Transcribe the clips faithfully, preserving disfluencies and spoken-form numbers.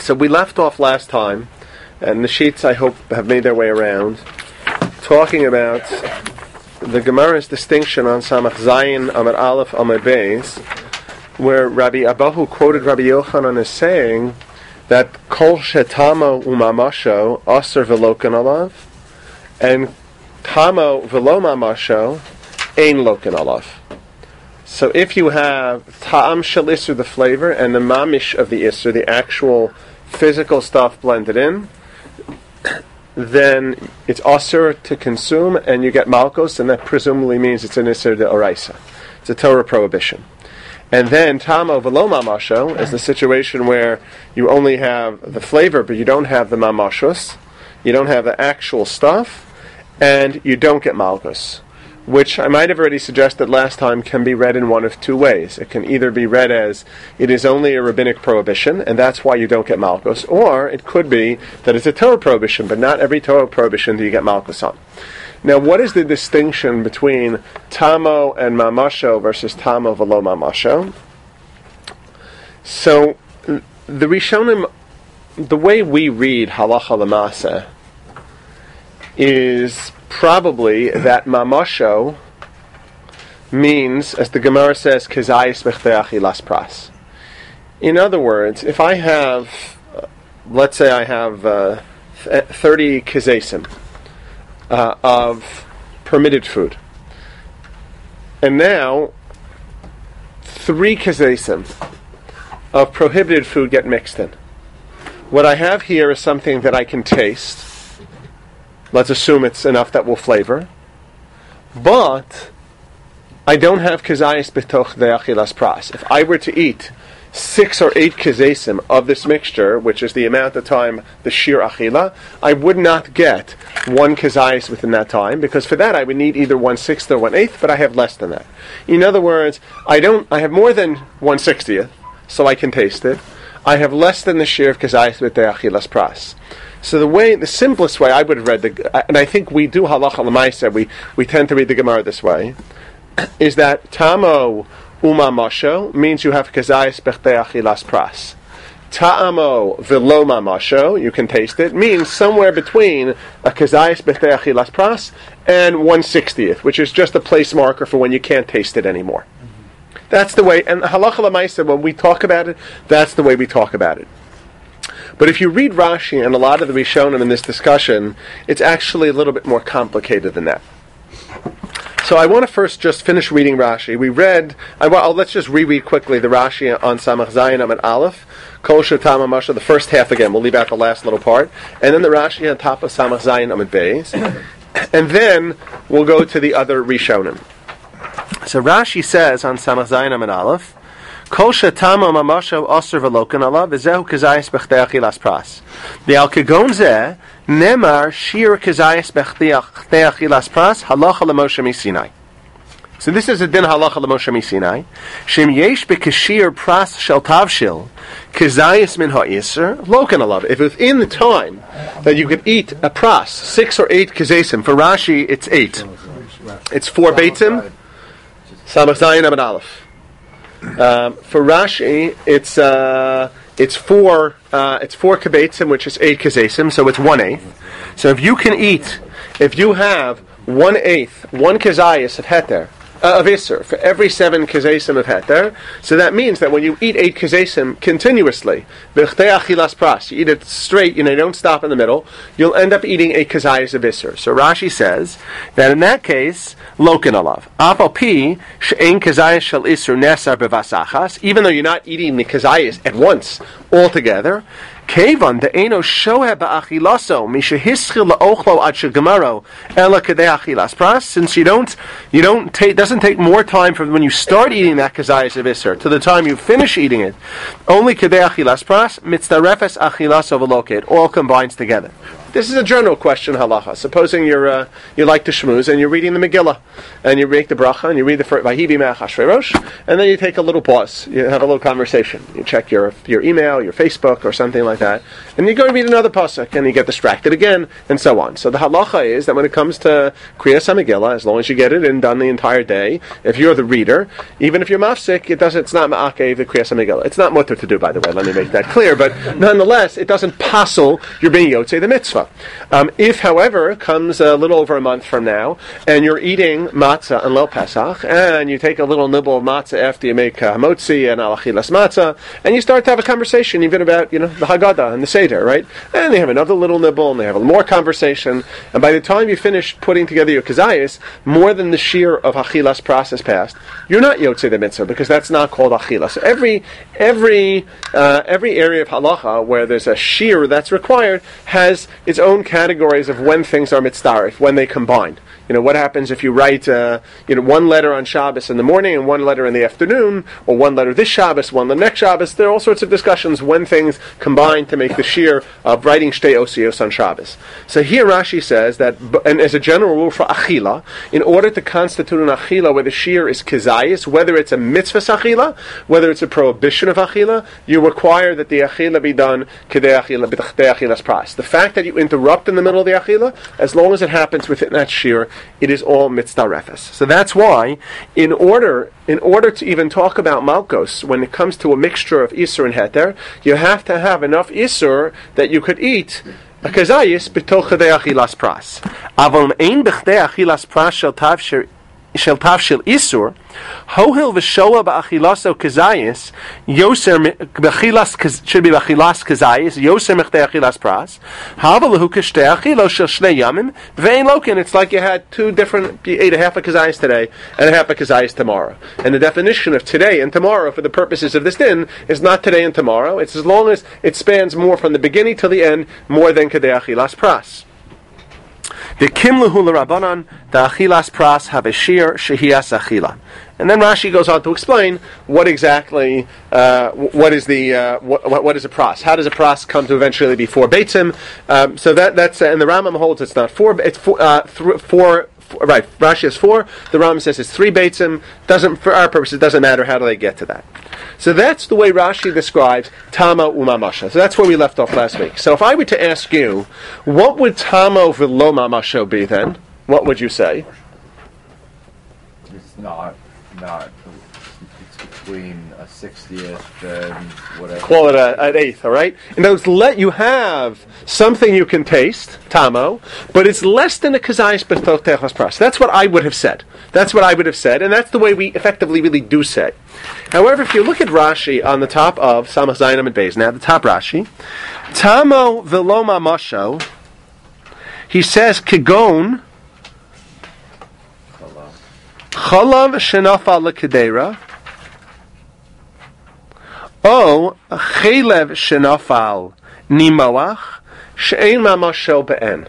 So we left off last time, and the sheets I hope have made their way around, talking about the Gemara's distinction on Samach Zayin Amar Aleph Amar Beis, where Rabbi Abahu quoted Rabbi Yochanan as saying that Kol Shetamo Umamasho Aser Velokan Alav, and Tamo Velo Mamasho Ein Lokan Alav. So if you have Ta'am Shel Isser, the flavor, and the Mamish of the Isser, the actual physical stuff blended in, then it's Aser to consume, and you get Malkos, and that presumably means it's an Isser de Oraisa. It's a Torah prohibition. And then Tamo Velo Mamasho is the situation where you only have the flavor, but you don't have the Mamashos, you don't have the actual stuff, and you don't get Malkos, which I might have already suggested last time can be read in one of two ways. It can either be read as it is only a rabbinic prohibition, and that's why you don't get Malkos, or it could be that it's a Torah prohibition, but not every Torah prohibition do you get Malkos on. Now, what is the distinction between Tamo and Mamasho versus Tamo Velo Mamasho? So, the Rishonim, the way we read Halacha L'Maaseh is probably that Mamasho means, as the Gemara says, Kezayis B'chtei Achilas Pras. In other words, if I have, uh, let's say I have uh, th- thirty kezesim, Uh, of permitted food. And now, three kezesim of prohibited food get mixed in. What I have here is something that I can taste. Let's assume it's enough that will flavor. But I don't have kezayis b'toch de'achilas pras. If I were to eat six or eight kezesim of this mixture, which is the amount of time the shir achila, I would not get one kezayis within that time, because for that I would need either one sixth or one eighth, but I have less than that. In other words, I don't. I have more than one sixtieth, so I can taste it. I have less than the shir of kezayis with the achilas pras. So the way, the simplest way I would have read the, and I think we do halacha l'maaseh, we we tend to read the Gemara this way, is that tamo Umamasho means you have kezayis b'chtei achilas pras. Ta'amo velo mamasho, you can taste it, means somewhere between a kezayis b'chtei achilas pras and one sixtieth, which is just a place marker for when you can't taste it anymore. Mm-hmm. That's the way, and halacha l'maaseh, when we talk about it, that's the way we talk about it. But if you read Rashi and a lot of the Rishonim in this discussion, it's actually a little bit more complicated than that. So I want to first just finish reading Rashi. We read, I, well, let's just reread quickly the Rashi on Samach Zayin Amar Aleph, Kol Shetam Amasha, the first half again. We'll leave out the last little part. And then the Rashi on top of Samach Zayin Amar Beis. And then we'll go to the other Rishonim. So Rashi says on Samach Zayin Amar Aleph, Kol Shetam Amasha Aser Velokan Alav, V'zehu Kezayis B'chtei Achilas Pras. The Al Kagon Zeh, Nemar Shir Kezayis B'chtei Achilas Pras, Halacha L'Moshe Misinai. So this is a din halacha L'Moshe Misinai. Shem yesh b'kashir pras shel tavshil, Kezayis min ha'isr, Lokan Alav. If within the time that you could eat a pras, six or eight kezesim, for Rashi it's eight. It's four beitzim, Samach Zayin Amar Aleph. Um, for Rashi, it's uh, it's four uh, it's four kibbetzim, which is eight kezesim, so it's one eighth. So if you can eat, if you have one eighth, one kezayis of heter, uh, of iser for every seven kezesim of heter, so that means that when you eat eight kezesim continuously, b'chtei achilas pras, you eat it straight, you know, you don't stop in the middle, you'll end up eating eight kezayis of iser. So Rashi says that in that case, loken alav. Afal pi she'ein kezayis shel iser nesar bevasachas, even though you're not eating the kezayis at once altogether. Kevan de'eno shohe ba'achilaso mishehischil la'ochlo ad shegamaro ela kedei achilas pras. Since you don't, you don't take, doesn't take more time from when you start eating that kezayis of iser to the time you finish eating it. Only kedei achilas pras mitzdarefes achilaso v'loke. It all combines together. This is a general question, halacha. Supposing you're uh, you like to shmooze and you're reading the Megillah, and you make the bracha and you read the Vahivi Me'ach Hashverosh, and then you take a little pause. You have a little conversation. You check your your email, your Facebook, or something like that, and you go and read another pasuk, and you get distracted again, and so on. So the halacha is that when it comes to Kriyas HaMegillah, as long as you get it in done the entire day, if you're the reader, even if you're mafsik, it does it's not ma'akev the Kriyas HaMegillah. It's not mutter to do, by the way. Let me make that clear. But nonetheless, it doesn't passel you're being yotzei the mitzvah. Um, if, however, comes a little over a month from now, and you're eating matzah on Leil Pesach, and you take a little nibble of matzah after you make uh, hamotzi and alachilas matzah, and you start to have a conversation even about, you know, the Haggadah and the Seder, right? And they have another little nibble, and they have a more conversation, and by the time you finish putting together your kazayis, more than the shear of achilas process passed, you're not yotzei the mitzvah, because that's not called achilas. So every every uh, every area of halacha where there's a shear that's required has its own categories of when things are mitzdarif, when they combine. You know, what happens if you write, uh, you know, one letter on Shabbos in the morning and one letter in the afternoon, or one letter this Shabbos, one the next Shabbos? There are all sorts of discussions when things combine to make the shear of writing shtei osios on Shabbos. So here Rashi says that, and as a general rule for achila, in order to constitute an achila where the shear is kizayis, whether it's a mitzvah achila, whether it's a prohibition of achila, you require that the achila be done kedei achila b'tachdei achilas pras. The fact that you interrupt in the middle of the achila, as long as it happens within that shear, it is all mitzdarefes. So that's why, in order in order to even talk about malkos, when it comes to a mixture of isur and heter, you have to have enough isur that you could eat a kazayis b'toch chedei achilas pras. Aval ein b'chdei achilas pras shel tav shel tav shel isur, hohil v'shola ba'achilaso kazayis, yoser b'achilas should be b'achilas kazayis, yoser mechdei achilas pras, havalahu kashtei achilos shel shnei yamim, ve'ein lokin. It's like you had two different, you ate a half a kazayis today and a half a kazayis tomorrow. And the definition of today and tomorrow for the purposes of this din is not today and tomorrow. It's as long as it spans more from the beginning till the end, more than kedei achilas pras. The kimluhu l'rabanan, the achilas pras have a shear shehiyas achila. And then Rashi goes on to explain what exactly, uh, what is the, uh, what, what is a pras? How does a pras come to eventually be four beitzim? Um, so that that's, uh, and the Rambam holds it's not four, it's four, uh, th- four, four, right, Rashi is four, the Rambam says it's three beitzim. Doesn't, for our purposes, it doesn't matter how do they get to that. So that's the way Rashi describes Tama Umamasha. So that's where we left off last week. So if I were to ask you, what would Tama V'lo Mamasho be then? What would you say? It's not, not, it's between a sixtieth and whatever. Call it a, an eighth, all right? In other words, let you have something you can taste, Tamo, but it's less than a kazayis b'toch techos pras. That's what I would have said. That's what I would have said, and that's the way we effectively really do say. However, if you look at Rashi on the top of Samach Zayin and Beis, now the top Rashi, Tamo V'lo Mamasho, he says, Kigon, Chalav Shenafal L'Kedera, O Chelev Shenafal Nimoach, She'ein Mamasho Be'en.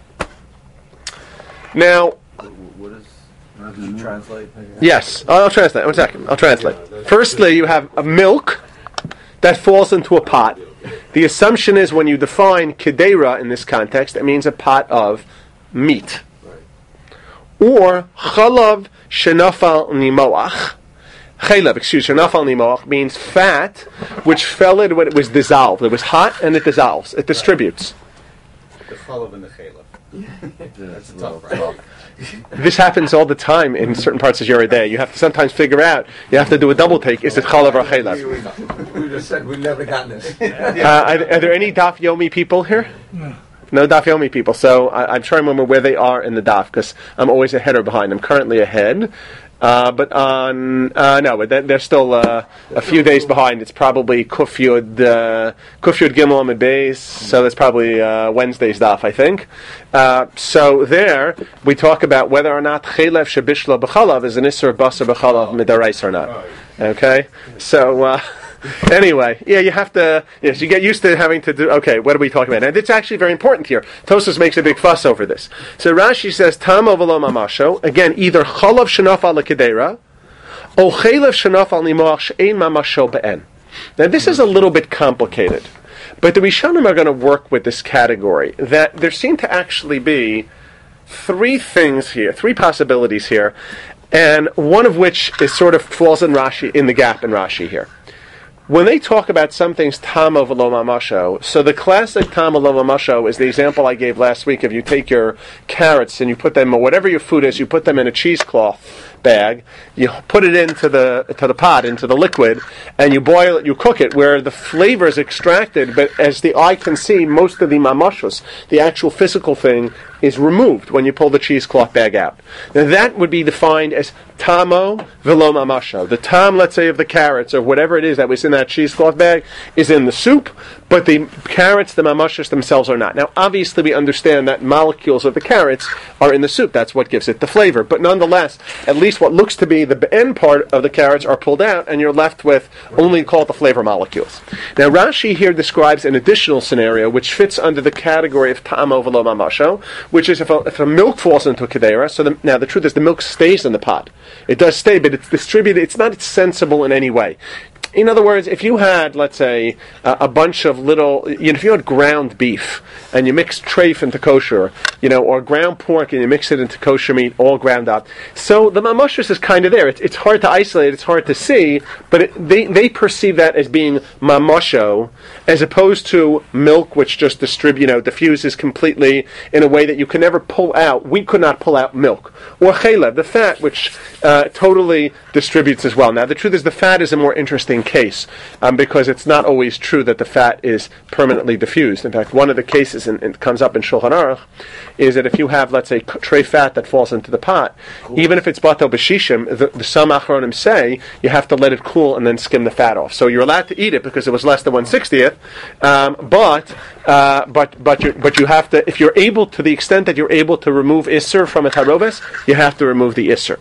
Now, what is, did you translate? Yes, I'll translate. One second, I'll translate. Firstly, you have a milk that falls into a pot. The assumption is when you define kedera in this context, it means a pot of meat. Or chalav shenafal nimoach. Chalev, excuse me, shenafal nimoach means fat which fell in when it was dissolved. It was hot and it dissolves. It distributes. The chalav and the chalev. That's a tough, right? This happens all the time in certain parts of your day. You have to sometimes figure out, you have to do a double take, is it chalav or chalev? We just said we've never gotten this. Uh, are, are there any Daf Yomi people here? No. No Daf Yomi people. So I, I'm trying to remember where they are in the Daf, because I'm always ahead or behind. I'm currently ahead. Uh, but on, uh, no, but they're still uh, a few days behind. It's probably Kuf Yud, uh, Kuf Yud Gimel Amid Beis, so that's probably uh, Wednesday's Daf, I think. Uh, so there, we talk about whether or not Chelev Shebishlo B'chalav is an Isser Basar B'chalav Midarais or not. Okay? So, uh, anyway, yeah, you have to, yes, you get used to having to do, okay, what are we talking about? And it's actually very important here. Tosfos makes a big fuss over this. So Rashi says, Tamo V'lo Mamasho, again, either Chalav Shenafal L'Kedera, or Chelev Shenafal Nimoach She'ein Mamasho Be'en. Now this is a little bit complicated. But the Rishonim are going to work with this category, that there seem to actually be three things here, three possibilities here, and one of which is sort of falls in Rashi, in the gap in Rashi here. When they talk about some things tamo v'lo mamasho, so the classic tamo v'lo mamasho is the example I gave last week. If you take your carrots and you put them, or whatever your food is, you put them in a cheesecloth bag, you put it into the to the pot, into the liquid, and you boil it, you cook it, where the flavor is extracted, but as the eye can see, most of the mamashos, the actual physical thing, is removed when you pull the cheesecloth bag out. Now that would be defined as tamo v'lo mamasho. The tam, let's say, of the carrots, or whatever it is that was in that cheesecloth bag, is in the soup, but the carrots, the mamashos themselves, are not. Now, obviously, we understand that molecules of the carrots are in the soup. That's what gives it the flavor. But nonetheless, at least what looks to be the end part of the carrots are pulled out, and you're left with only, call it the flavor molecules. Now, Rashi here describes an additional scenario which fits under the category of tamo v'lo mamasho, which is if a, if a milk falls into a kedera. So the, now the truth is the milk stays in the pot. It does stay, but it's distributed. It's not sensible in any way. In other words, if you had, let's say, uh, a bunch of little, you know, if you had ground beef and you mix treif into kosher, you know, or ground pork and you mix it into kosher meat, all ground up. So the mamashos is kind of there. It's, it's hard to isolate. It's hard to see, but it, they they perceive that as being mamasho, as opposed to milk, which just distribute, you know, diffuses completely in a way that you can never pull out. We could not pull out milk, or chelev, the fat, which uh, totally distributes as well. Now, the truth is, the fat is a more interesting case, um, because it's not always true that the fat is permanently diffused. In fact, one of the cases, and it comes up in Shulchan Aruch, is that if you have, let's say, tray fat that falls into the pot, cool. even if it's batel b'shishim, the, the some achronim say you have to let it cool and then skim the fat off. So you're allowed to eat it because it was less than one sixtieth, um, but uh, but but you but you have to, if you're able, to the extent that you're able to remove isser from a taroves, you have to remove the isser.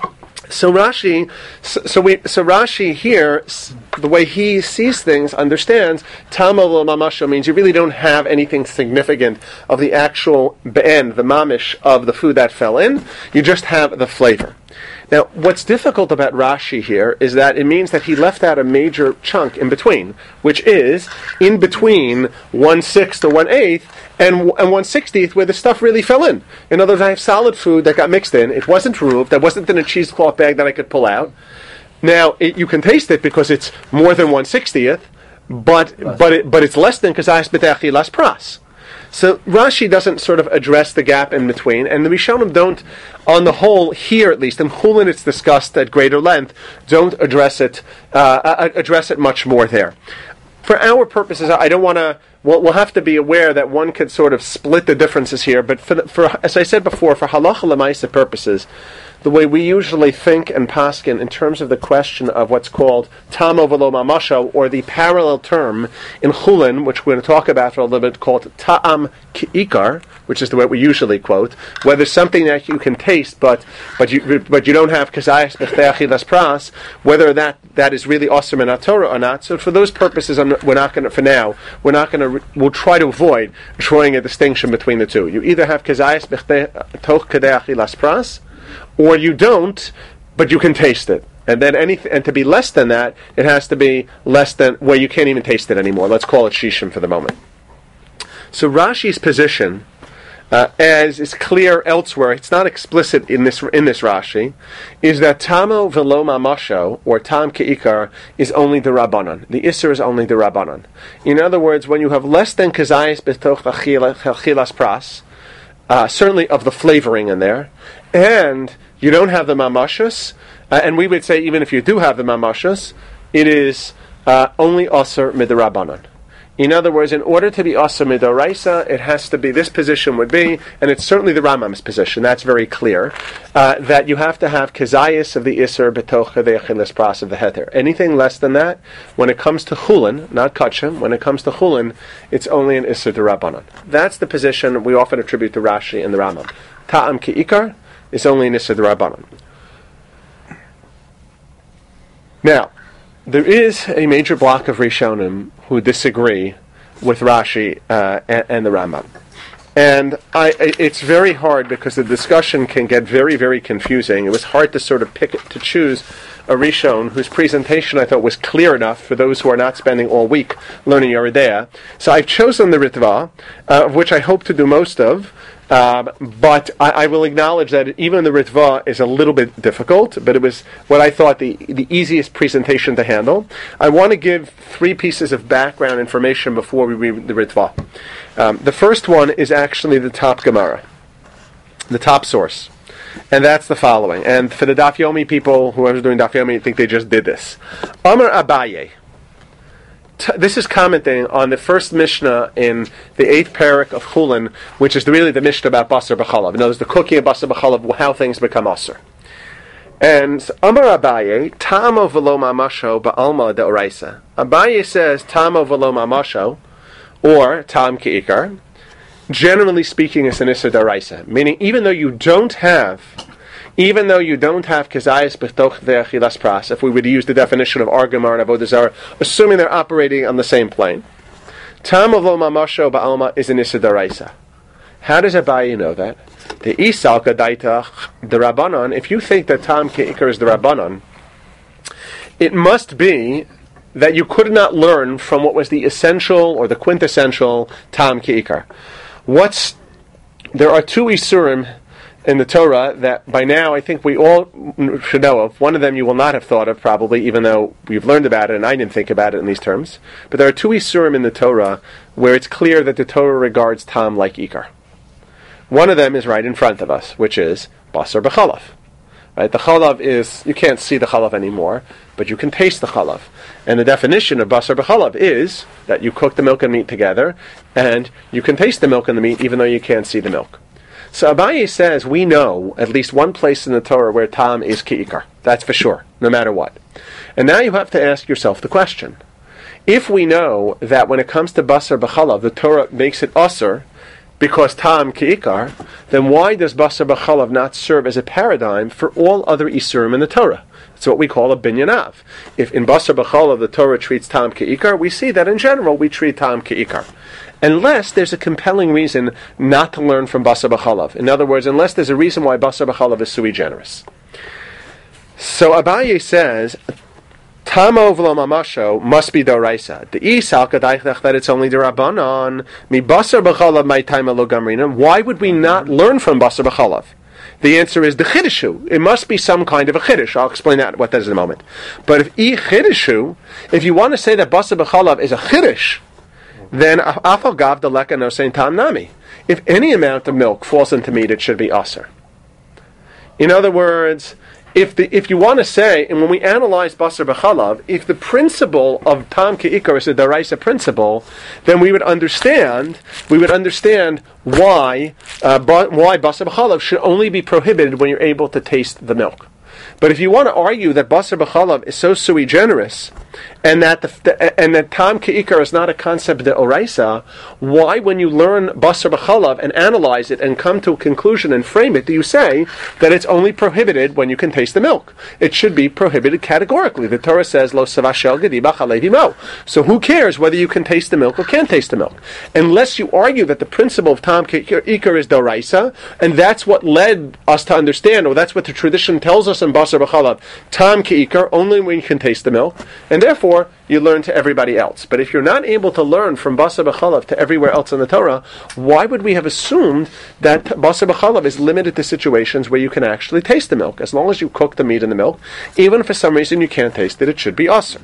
So Rashi, so, so we, so Rashi here, the way he sees things, understands tamo v'lo mamasho means you really don't have anything significant of the actual be'en, the mamish of the food that fell in. You just have the flavor. Now, what's difficult about Rashi here is that it means that he left out a major chunk in between, which is in between one-sixth or one-eighth and, and one-sixtieth where the stuff really fell in. In other words, I have solid food that got mixed in. It wasn't removed. That wasn't in a cheesecloth bag that I could pull out. Now, it, you can taste it because it's more than one-sixtieth, but, but, it, but it's less than kazayas b'te'achi las pras. So Rashi doesn't sort of address the gap in between, and the Rishonim don't, on the whole, here at least, in Chulin it's discussed at greater length, don't address it uh, address it much more there. For our purposes, I don't want to. We'll, we'll have to be aware that one could sort of split the differences here. But for, the, for as I said before, for halacha l'maisa purposes, the way we usually think and paskin in terms of the question of what's called tamo v'lo mamasho, or the parallel term in Chulin, which we're going to talk about for a little bit, called ta'am ki'ikar, which is the way we usually quote, whether something that you can taste, but but you but you don't have kazayas b'te'achi las pras, whether that, that is really osir min Torah or not. So for those purposes, I'm, we're not going to, for now, we're not going to, we'll try to avoid drawing a distinction between the two. You either have kazayas b'te'achi las pras, or you don't, but you can taste it. And then anything, and to be less than that, it has to be less than where you can't even taste it anymore. Let's call it shishim for the moment. So Rashi's position, uh, as is clear elsewhere, it's not explicit in this in this Rashi, is that tamo v'lo mamasho, or tam ke'ikar, is only the rabbanon. The isser is only the rabbanon. In other words, when you have less than kazayis b'toch achilas pras, uh, certainly of the flavoring in there, and you don't have the mamashos, uh, and we would say even if you do have the mamashos, it is uh, only aser midrabanan. In other words, in order to be aser midoraisa, it has to be, this position would be, and it's certainly the Rambam's position, that's very clear, uh, that you have to have kazayis of the iser betocha the achilas pras of the heter. Anything less than that, when it comes to chulin, not kachim, when it comes to chulin, it's only an iser derabanan. That's the position we often attribute to Rashi and the Rambam. Ta'am ki'ikar is only an iser derabanan. Now, there is a major block of Rishonim who disagree with Rashi uh, and, and the Rambam. And I, it's very hard because the discussion can get very, very confusing. It was hard to sort of pick to choose a Rishon whose presentation I thought was clear enough for those who are not spending all week learning Yeridea. So I've chosen the Ritva, uh, of which I hope to do most of. Uh, but I, I will acknowledge that even the Ritva is a little bit difficult, but it was what I thought the, the easiest presentation to handle. I want to give three pieces of background information before we read the Ritva. Um, the first one is actually the top Gemara, the top source, and that's the following. And for the Daf Yomi people, whoever's doing Daf Yomi, I think they just did this. Amar Abaye. This is commenting on the first Mishnah in the eighth parak of Chulin, which is really the Mishnah about Basar B'chalav. In other words, the cooking of Basar B'chalav, how things become Asr. And Amar Abaye, Tamo v'lo mamasho ba'alma de'oraisa. Abaye says, Tamo v'lo mamasho, or Tam Ki'ikar, generally speaking, is an Issa D'oraisa. Meaning, even though you don't have Even though you don't have kezayis b'toch ve'achilas pras, if we would use the definition of our Gemara and Avodah Zarah, assuming they're operating on the same plane, tam of lo mamasho ba'alma is an issa d'oraisa. How does Abaye know that? The isalka daitach the rabbanon. If you think that tam ke'ikar is the rabbanon, it must be that you could not learn from what was the essential or the quintessential tam ke'ikar. What's there are two isurim in the Torah that by now I think we all should know of. One of them you will not have thought of probably, even though we've learned about it and I didn't think about it in these terms. But there are two Isurim in the Torah where it's clear that the Torah regards Tam like Ikar. One of them is right in front of us, which is Basar B'chalav. Right? The Chalav is, you can't see the Chalav anymore, but you can taste the Chalav. And the definition of Basar B'chalav is that you cook the milk and meat together, and you can taste the milk and the meat even though you can't see the milk. So Abaye says we know at least one place in the Torah where Tam is Ki'ikar. That's for sure, no matter what. And now you have to ask yourself the question. If we know that when it comes to Basar B'chalav, the Torah makes it Asr because Tam Ki'ikar, then why does Basar B'chalav not serve as a paradigm for all other Isurim in the Torah? It's what we call a binyanav. If in Basar B'chalav the Torah treats Tam Ki'ikar, we see that in general we treat Tam Ki'ikar. Unless there's a compelling reason not to learn from Basar B'chalav. In other words, unless there's a reason why Basar B'chalav is sui generis. So Abaye says, Tamo v'lo mamasho must be d'oraisa. The isalka daichach that it's only d'rabbanan. Mi Basar B'chalav my time lo gamrinan. Why would we not learn from Basar B'chalav? The answer is the chidushu. It must be some kind of a chidush. I'll explain that what that is in a moment. But if i chidushu, if you want to say that Basar B'chalav is a chidush, then afal gav deleka no sein tam nami. If any amount of milk falls into meat, it should be aser. In other words, if the if you want to say, and when we analyze Basar B'chalav, if the principle of tam ke'ikar is a daraisa principle, then we would understand we would understand why uh, why Basar B'chalav should only be prohibited when you're able to taste the milk. But if you want to argue that Basar B'chalav is so sui generis, and that the, the and that Tam Ke'ikar is not a concept de oraisa, why, when you learn Basar B'chalav and analyze it and come to a conclusion and frame it, do you say that it's only prohibited when you can taste the milk? It should be prohibited categorically. The Torah says, Lo savashel gediba chalevi mo. So who cares whether you can taste the milk or can't taste the milk? Unless you argue that the principle of Tam Ke'ikar is de oraisa, and that's what led us to understand, or that's what the tradition tells us in Basar B'chalav, Tam Ke'ikar, only when you can taste the milk, and therefore you learn to everybody else. But if you're not able to learn from Basar B'chalav to everywhere else in the Torah, why would we have assumed that Basar B'chalav is limited to situations where you can actually taste the milk? As long as you cook the meat and the milk, even if for some reason you can't taste it, it should be asr.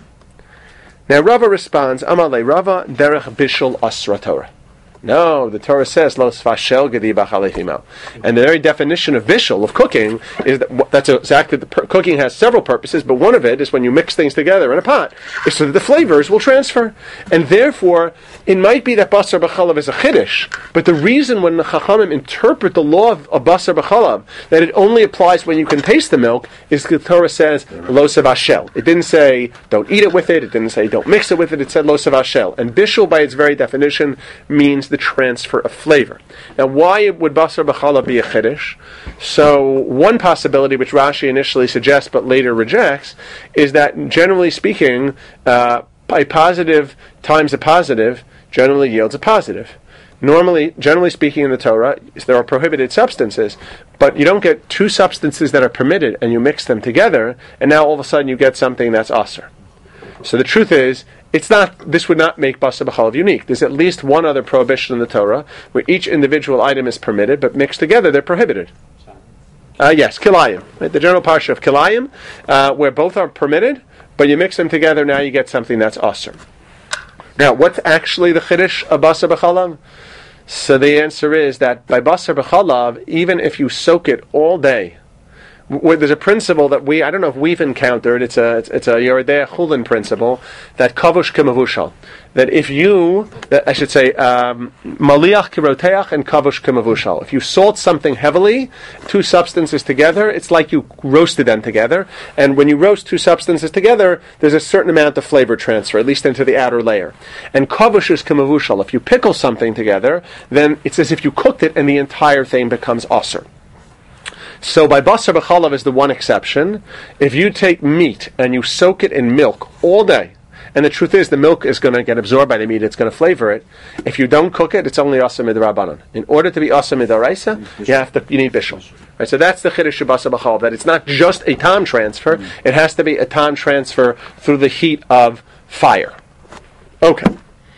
Now Rava responds, Amalei Rava derech bishul asra Torah. No, the Torah says lo sfashel gediba chalevi mo, and the very definition of bishul, of cooking, is that that's exactly the per- cooking has several purposes, but one of it is when you mix things together in a pot, is so that the flavors will transfer, and therefore it might be that Basar B'chalav is a chiddush, but the reason when the Chachamim interpret the law of, of Basar B'chalav that it only applies when you can taste the milk is the Torah says lo savashel. It didn't say don't eat it with it. It didn't say don't mix it with it. It said lo savashel, and bishul by its very definition means the transfer of flavor. Now, why would Basar B'chalav be a chiddush? So, one possibility, which Rashi initially suggests but later rejects, is that generally speaking, uh, a positive times a positive generally yields a positive. Normally, generally speaking in the Torah, there are prohibited substances, but you don't get two substances that are permitted and you mix them together, and now all of a sudden you get something that's asur. So the truth is, it's not. This would not make basar b'chalav unique. There's at least one other prohibition in the Torah where each individual item is permitted, but mixed together they're prohibited. Uh, yes, kilayim. Right? The general parsha of kilayim, uh, where both are permitted, but you mix them together, now you get something that's asur. Now, what's actually the chiddush of basar b'chalav? So the answer is that by basar b'chalav, even if you soak it all day, where there's a principle that we, I don't know if we've encountered, it's a it's, it's a Yeridei Chulin principle, that kavush kemavushal. That if you, that I should say, um, maliach kiroteach and kavush kemavushal. If you salt something heavily, two substances together, it's like you roasted them together. And when you roast two substances together, there's a certain amount of flavor transfer, at least into the outer layer. And kavush is kemavushal. If you pickle something together, then it's as if you cooked it and the entire thing becomes asur. So by basar b'chalav is the one exception. If you take meat and you soak it in milk all day, and the truth is the milk is going to get absorbed by the meat, it's going to flavor it. If you don't cook it, it's only asur midrabanan. In order to be asur midaraisa, you have to you need bishul. Right, so that's the chiddush of basar b'chalav, that it's not just a time transfer; mm-hmm. it has to be a time transfer through the heat of fire. Okay,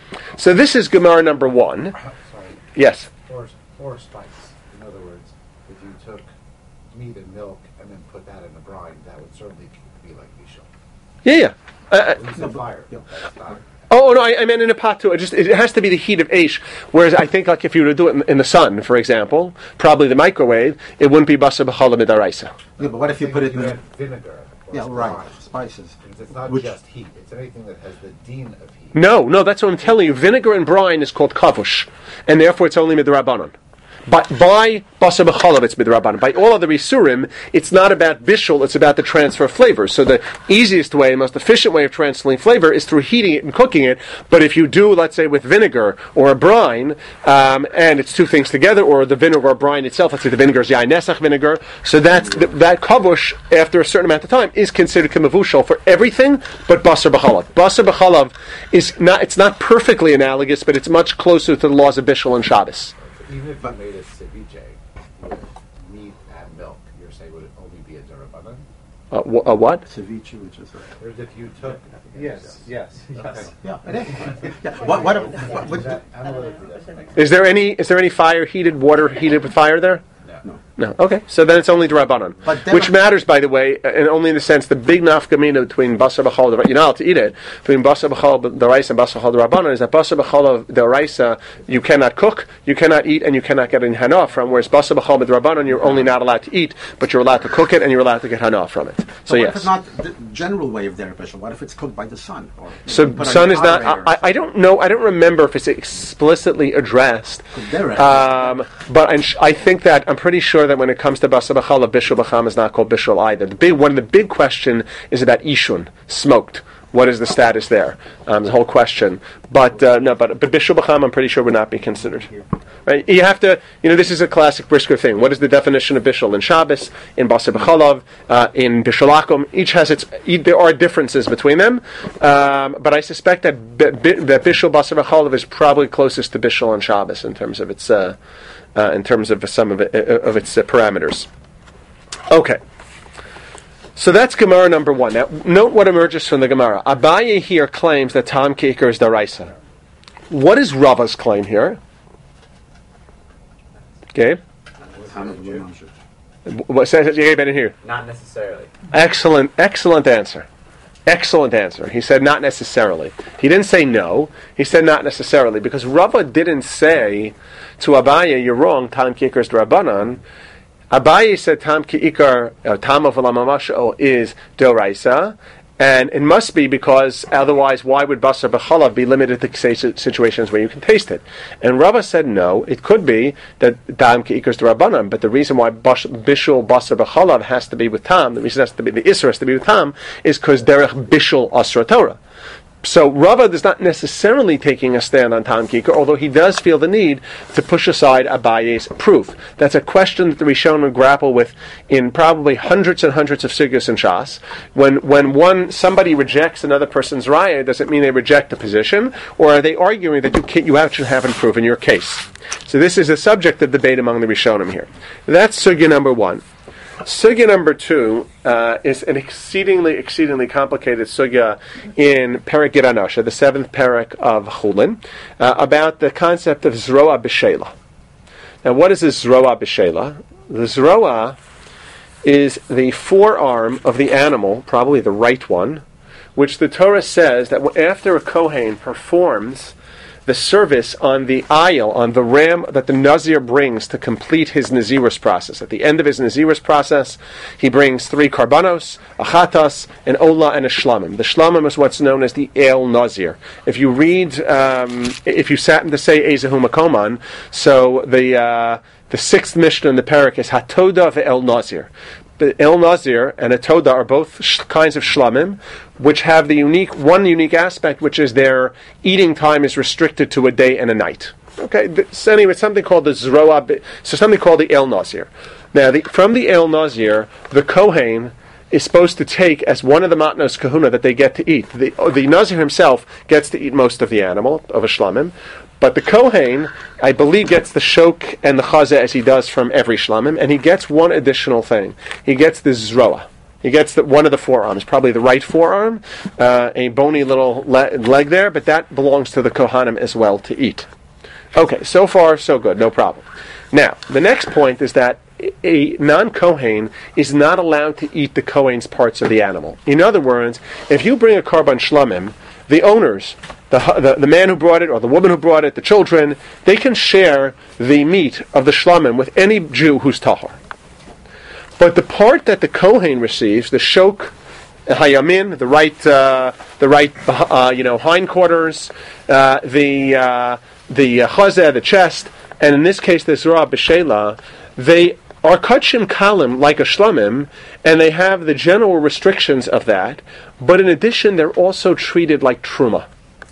so this is Gemara number one. Sorry. Yes. Or, or spice. In other words, if you took meat and milk and then put that in the brine, that would certainly be like bishul. Yeah, yeah. Uh, At least in fire. That's not. Oh no, I, I meant in a pot too. It just it has to be the heat of eish. Whereas I think like if you were to do it in, in the sun, for example, probably the microwave, it wouldn't be basar b'chalav midaraisa. Yeah, but what if you put it in you the... add vinegar? Or Yeah, right. brine. Spices. It's not Which- just heat. It's anything that has the deen of heat. No, no, that's what I'm telling you. Vinegar and brine is called kavush, and therefore it's only midrabanan. But by basar b'chalav, it's midrabanan. By all other isurim, it's not about bishul, it's about the transfer of flavor. So the easiest way, most efficient way of transferring flavor is through heating it and cooking it. But if you do, let's say, with vinegar or a brine, um, and it's two things together, or the vinegar or brine itself, let's say the vinegar is yain nesach vinegar, so that's, that kavush, after a certain amount of time, is considered kemavushal for everything but basar b'chalav. Basar b'chalav is not, it's not perfectly analogous, but it's much closer to the laws of bishul and Shabbos. Even if you made a ceviche with meat and milk, you're saying would it only be a derabanan? Uh, wh- a what? Ceviche, which is... A, Or if you took... Yes, yes, yes. yeah, it is. Yeah. What, what, what, what, That analytically, that's what makes Is there any is there any fire heated water heated with fire there? no. No. Okay. So then it's only drabanan, But then- which matters, by the way, and only in the sense the big nafkamina between basar b'chalav, you're not allowed to eat it, between basar b'chalav the rice and basar b'chalav drabanan is that basar b'chalav the rice you cannot cook, you cannot eat, and you cannot get any hana from. Whereas basar b'chalav drabanan you're only not allowed to eat, but you're allowed to cook it and you're allowed to get hana from it. So what yes. if it's not the general way of derivation? What if it's cooked by the sun? Or So put on sun the is not. carburetor? I, I don't know. I don't remember if it's explicitly addressed. There Um, but I'm sh- I think that I'm pretty sure that when it comes to basar b'chalav, bishul b'cham is not called bishul either. The big one of the big question is about ishun, smoked. What is the status there? Um, the whole question. But uh, no, but but bishul b'cham, I'm pretty sure would not be considered. Right? You have to. You know, this is a classic Brisker thing. What is the definition of bishul in Shabbos, in basar b'chalav, uh, in bishul akum? Each has its. E- there are differences between them, um, but I suspect that b- b- that bishul basar b'chalav is probably closest to bishul on Shabbos in terms of its uh, uh, in terms of some of it, uh, of its uh, parameters. Okay. So that's Gemara number one. Now, note what emerges from the Gemara. Abaye here claims that Tam Kikar is Daraisa. What is Rava's claim here? Okay. What says it? You better hear. Not necessarily. Excellent, excellent answer. Excellent answer. He said not necessarily. He didn't say no. He said not necessarily because Rava didn't say to Abaye, you're wrong, Tam Kikar is Drabanan. Abaye said Tam Ki'ikar, uh, Tam of Alamamasho is Doraisa, and it must be because otherwise why would Basar B'chalav be limited to say, situations where you can taste it? And Rava said no, it could be that Tam Ki'ikar is Drabanan, but the reason why Bash, Bishul Basar B'chalav has to be with Tam, the reason it has to be, the Isra has to be with Tam, is because Derech Bishul Asra Torah. So Rava is not necessarily taking a stand on Tam Kikar, although he does feel the need to push aside Abaye's proof. That's a question that the Rishonim grapple with in probably hundreds and hundreds of sugyos and shas. When when one somebody rejects another person's raya, does it mean they reject the position, or are they arguing that you can't, you actually haven't proven your case? So this is a subject of debate among the Rishonim here. That's sugya number one. Sugya number two uh, is an exceedingly, exceedingly complicated sugya in Perek Gid Anosha, the seventh Perek of Chulin, uh, about the concept of Zroa B'Sheila. Now, what is this Zroa B'Sheila? The Zroa is the forearm of the animal, probably the right one, which the Torah says that after a Kohen performs the service on the ayil, on the ram that the Nazir brings to complete his Nazirus process. At the end of his Nazirus process, he brings three karbanos, a chatas, an ola, and a shlamim. The shlamim is what's known as the El Nazir. If you read, um, if you sat to say Ezehu Makoman, so the uh, the sixth Mishnah in the parak is Hatoda ve'el Nazir. The El Nazir and a Toda are both sh- kinds of shlamim, which have the unique one unique aspect, which is their eating time is restricted to a day and a night. Okay, so anyway, it's something called the Zroa, so something called the El Nazir. Now, the, from the El Nazir, the Kohen is supposed to take as one of the matnos kahuna that they get to eat. The, the Nazir himself gets to eat most of the animal, of a shlamim, but the Kohen, I believe, gets the shok and the chazeh as he does from every shlamim, and he gets one additional thing. He gets the zroa. He gets the, one of the forearms, probably the right forearm, uh, a bony little le- leg there, but that belongs to the Kohanim as well to eat. Okay, so far so good, no problem. Now, the next point is that a non-Kohen is not allowed to eat the Kohen's parts of the animal. In other words, if you bring a karban shlamim, the owners, the, the the man who brought it or the woman who brought it, the children, they can share the meat of the shlamim with any Jew who's tahor. But the part that the Kohen receives, the shok, hayamin, the right, uh, the right, uh, you know, hindquarters, uh, the uh, the chazeh, the chest, and in this case the Zroa B'Sheila, they are kachim kalim like a shlamim, and they have the general restrictions of that, but in addition they're also treated like truma.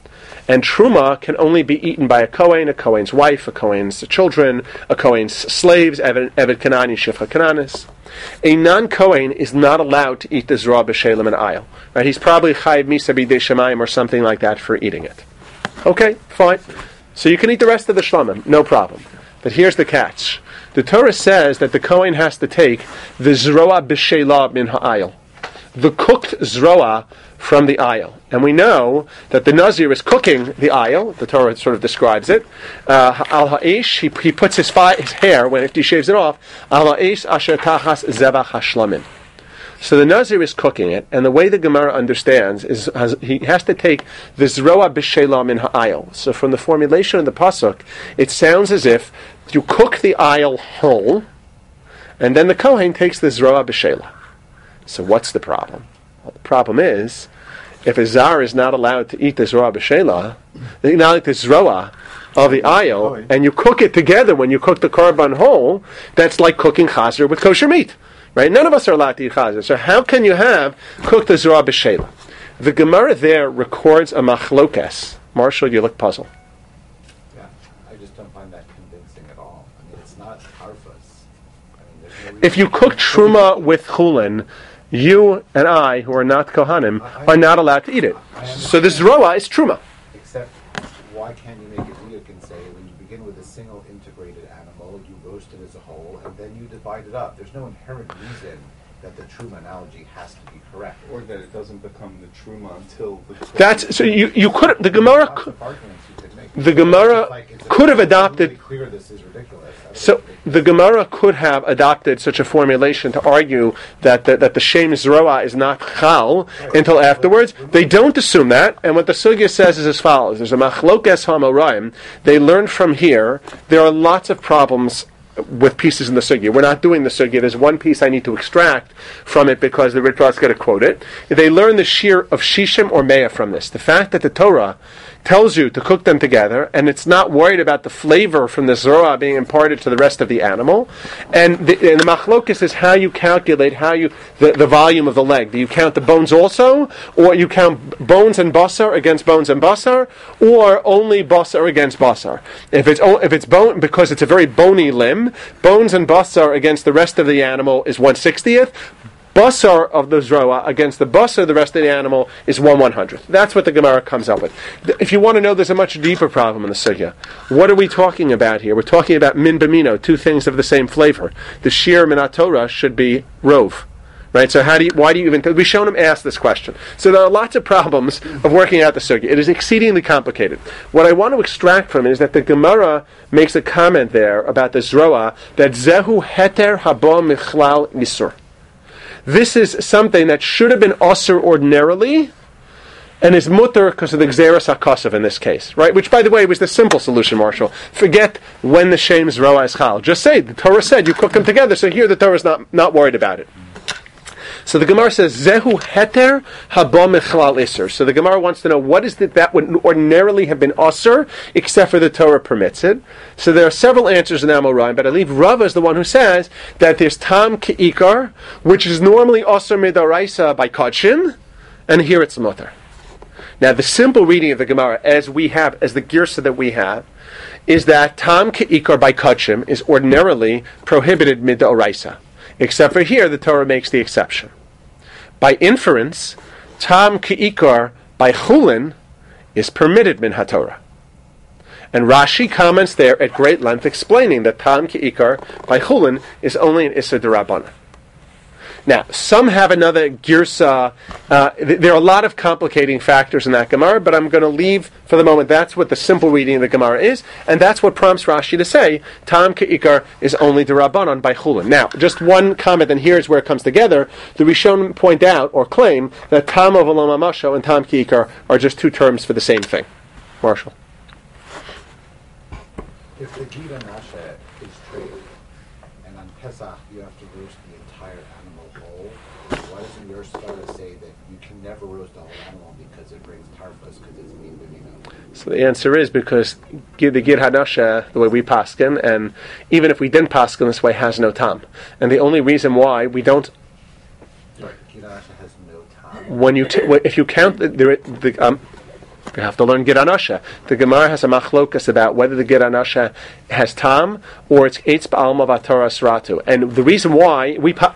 And truma can only be eaten by a Kohen, a Kohen's wife, a Kohen's children, a Kohen's slaves, Eved Kanani, Shifcha Kananis. A non-Kohen is not allowed to eat the Zroa B'Shelim and ayil. Right? He's probably chayiv misa b'dei shemayim or something like that for eating it. Okay, fine. So you can eat the rest of the shlamim, no problem. But here's the catch. The Torah says that the Kohen has to take the Zroa B'Shelah min ha'ayil, the cooked Zroa from the ayil. And we know that the Nazir is cooking the ayil, the Torah sort of describes it. Uh, al ha'esh, he, he puts his, fi- his hair, when if he shaves it off, al ha'esh asher tachas zevach hashlamim. So the Nazir is cooking it, and the way the Gemara understands is has, he has to take the Zroa B'Shelah min ha'ayil. So from the formulation of the pasuk, it sounds as if you cook the ayil whole, and then the Kohen takes the Zroa B'Shelah. So what's the problem? Well, the problem is, if a Zar is not allowed to eat the Zroa B'Shelah, not like the Zroa of the ayil, and you cook it together when you cook the korban whole, that's like cooking chazer with kosher meat. Right? None of us are allowed to eat chazer. So how can you have cooked the Zroa B'Shelah? The Gemara there records a machlokes. Marshall, you look puzzled. Yeah, I just don't find that convincing at all. I mean, it's not harfas. I mean, there's no If you cook truma with chulin, you and I, who are not kohanim, are not allowed to eat it. So the Zroa is truma. Except, why can't you make it diuk and say, when you begin with a single integrated animal, you roast it as a whole, and then you divide it up? There's no inherent reason that the truma analogy has to be correct. Or that it doesn't become the truma until the... That's so you you could the Gemara Lots could, of arguments you could make. the Gemara Like, it's could have absolutely adopted. clear this is ridiculous. That is So ridiculous. the Gemara could have adopted such a formulation to argue that the, that the Shem Zroa is not Chal until afterwards. They don't assume that, and what the Sugya says is as follows: there's a Machlokes HaMoraim. They learned from here. There are lots of problems with pieces in the Sugya. We're not doing the Sugya. There's one piece I need to extract from it because the Ritva's going to quote it. They learn the shear of Shishim or Meah from this. The fact that the Torah tells you to cook them together, and it's not worried about the flavor from the zroa being imparted to the rest of the animal. And the, and the machlokes is how you calculate how you the, the volume of the leg. Do you count the bones also, or you count bones and basar against bones and basar, or only basar against basar? If it's if it's bone because it's a very bony limb, bones and basar against the rest of the animal is one sixtieth. Basar of the zroa against the basar of the rest of the animal is one one hundredth. That's what the Gemara comes up with. If you want to know, there's a much deeper problem in the sugya. What are we talking about here? We're talking about min b'mino, two things of the same flavor. The shir minat Torah should be rov. Right, so how do you, why do you even, we shown him ask this question. So there are lots of problems of working out the sugya. It is exceedingly complicated. What I want to extract from it is that the Gemara makes a comment there about the zroa, that zehu heter haba michlal isur. This is something that should have been osur ordinarily, and is mutter because of the gzeras hakasav in this case, right? Which, by the way, was the simple solution, Marshall. Forget when the shem zroa is chal. Just say the Torah said you cook them together. So here the Torah is not not worried about it. So the Gemara says zehu heter haba michlal isur. So the Gemara wants to know what is it that would ordinarily have been osur, except for the Torah permits it. So there are several answers in Amoraim, but I believe Rava is the one who says that there's tam ke'ikar, which is normally osur midaraisa by kadshin, and here it's mutter. Now the simple reading of the Gemara, as we have, as the girsa that we have, is that tam ke'ikar by kadshin is ordinarily prohibited midaraisa, except for here the Torah makes the exception. By inference, tam ke'ikar by chulin is permitted min haTorah. And Rashi comments there at great length explaining that tam ke'ikar by chulin is only an issur d'Rabbanan. Now, some have another girsa. Uh, th- there are a lot of complicating factors in that Gemara, but I'm going to leave for the moment. That's what the simple reading of the Gemara is, and that's what prompts Rashi to say tam ke'ikar is only d'Rabbanan by chulin. Now, just one comment, and here's where it comes together. The Rishonim point out or claim that tam of olam hamasho and tam ke'ikar are just two terms for the same thing. Marshall. If the Gita Nasha is traded, and on Pesach you have to roast the entire animal whole, why doesn't your Svara say that you can never roast the whole animal because it brings tarfas, because it's mean b'mino? So the answer is because the Gid Hanasha, the way we paskin, and even if we didn't paskin this way, has no tam. And the only reason why we don't, Right, Gita Nasha has no tam. when you t- if you count the, the, the um, you have to learn Gid Hanasha. The Gemara has a machlokas about whether the Gid Hanasha has tam or it's eitz ba'alma v'atorah sratu. And the reason why we pa-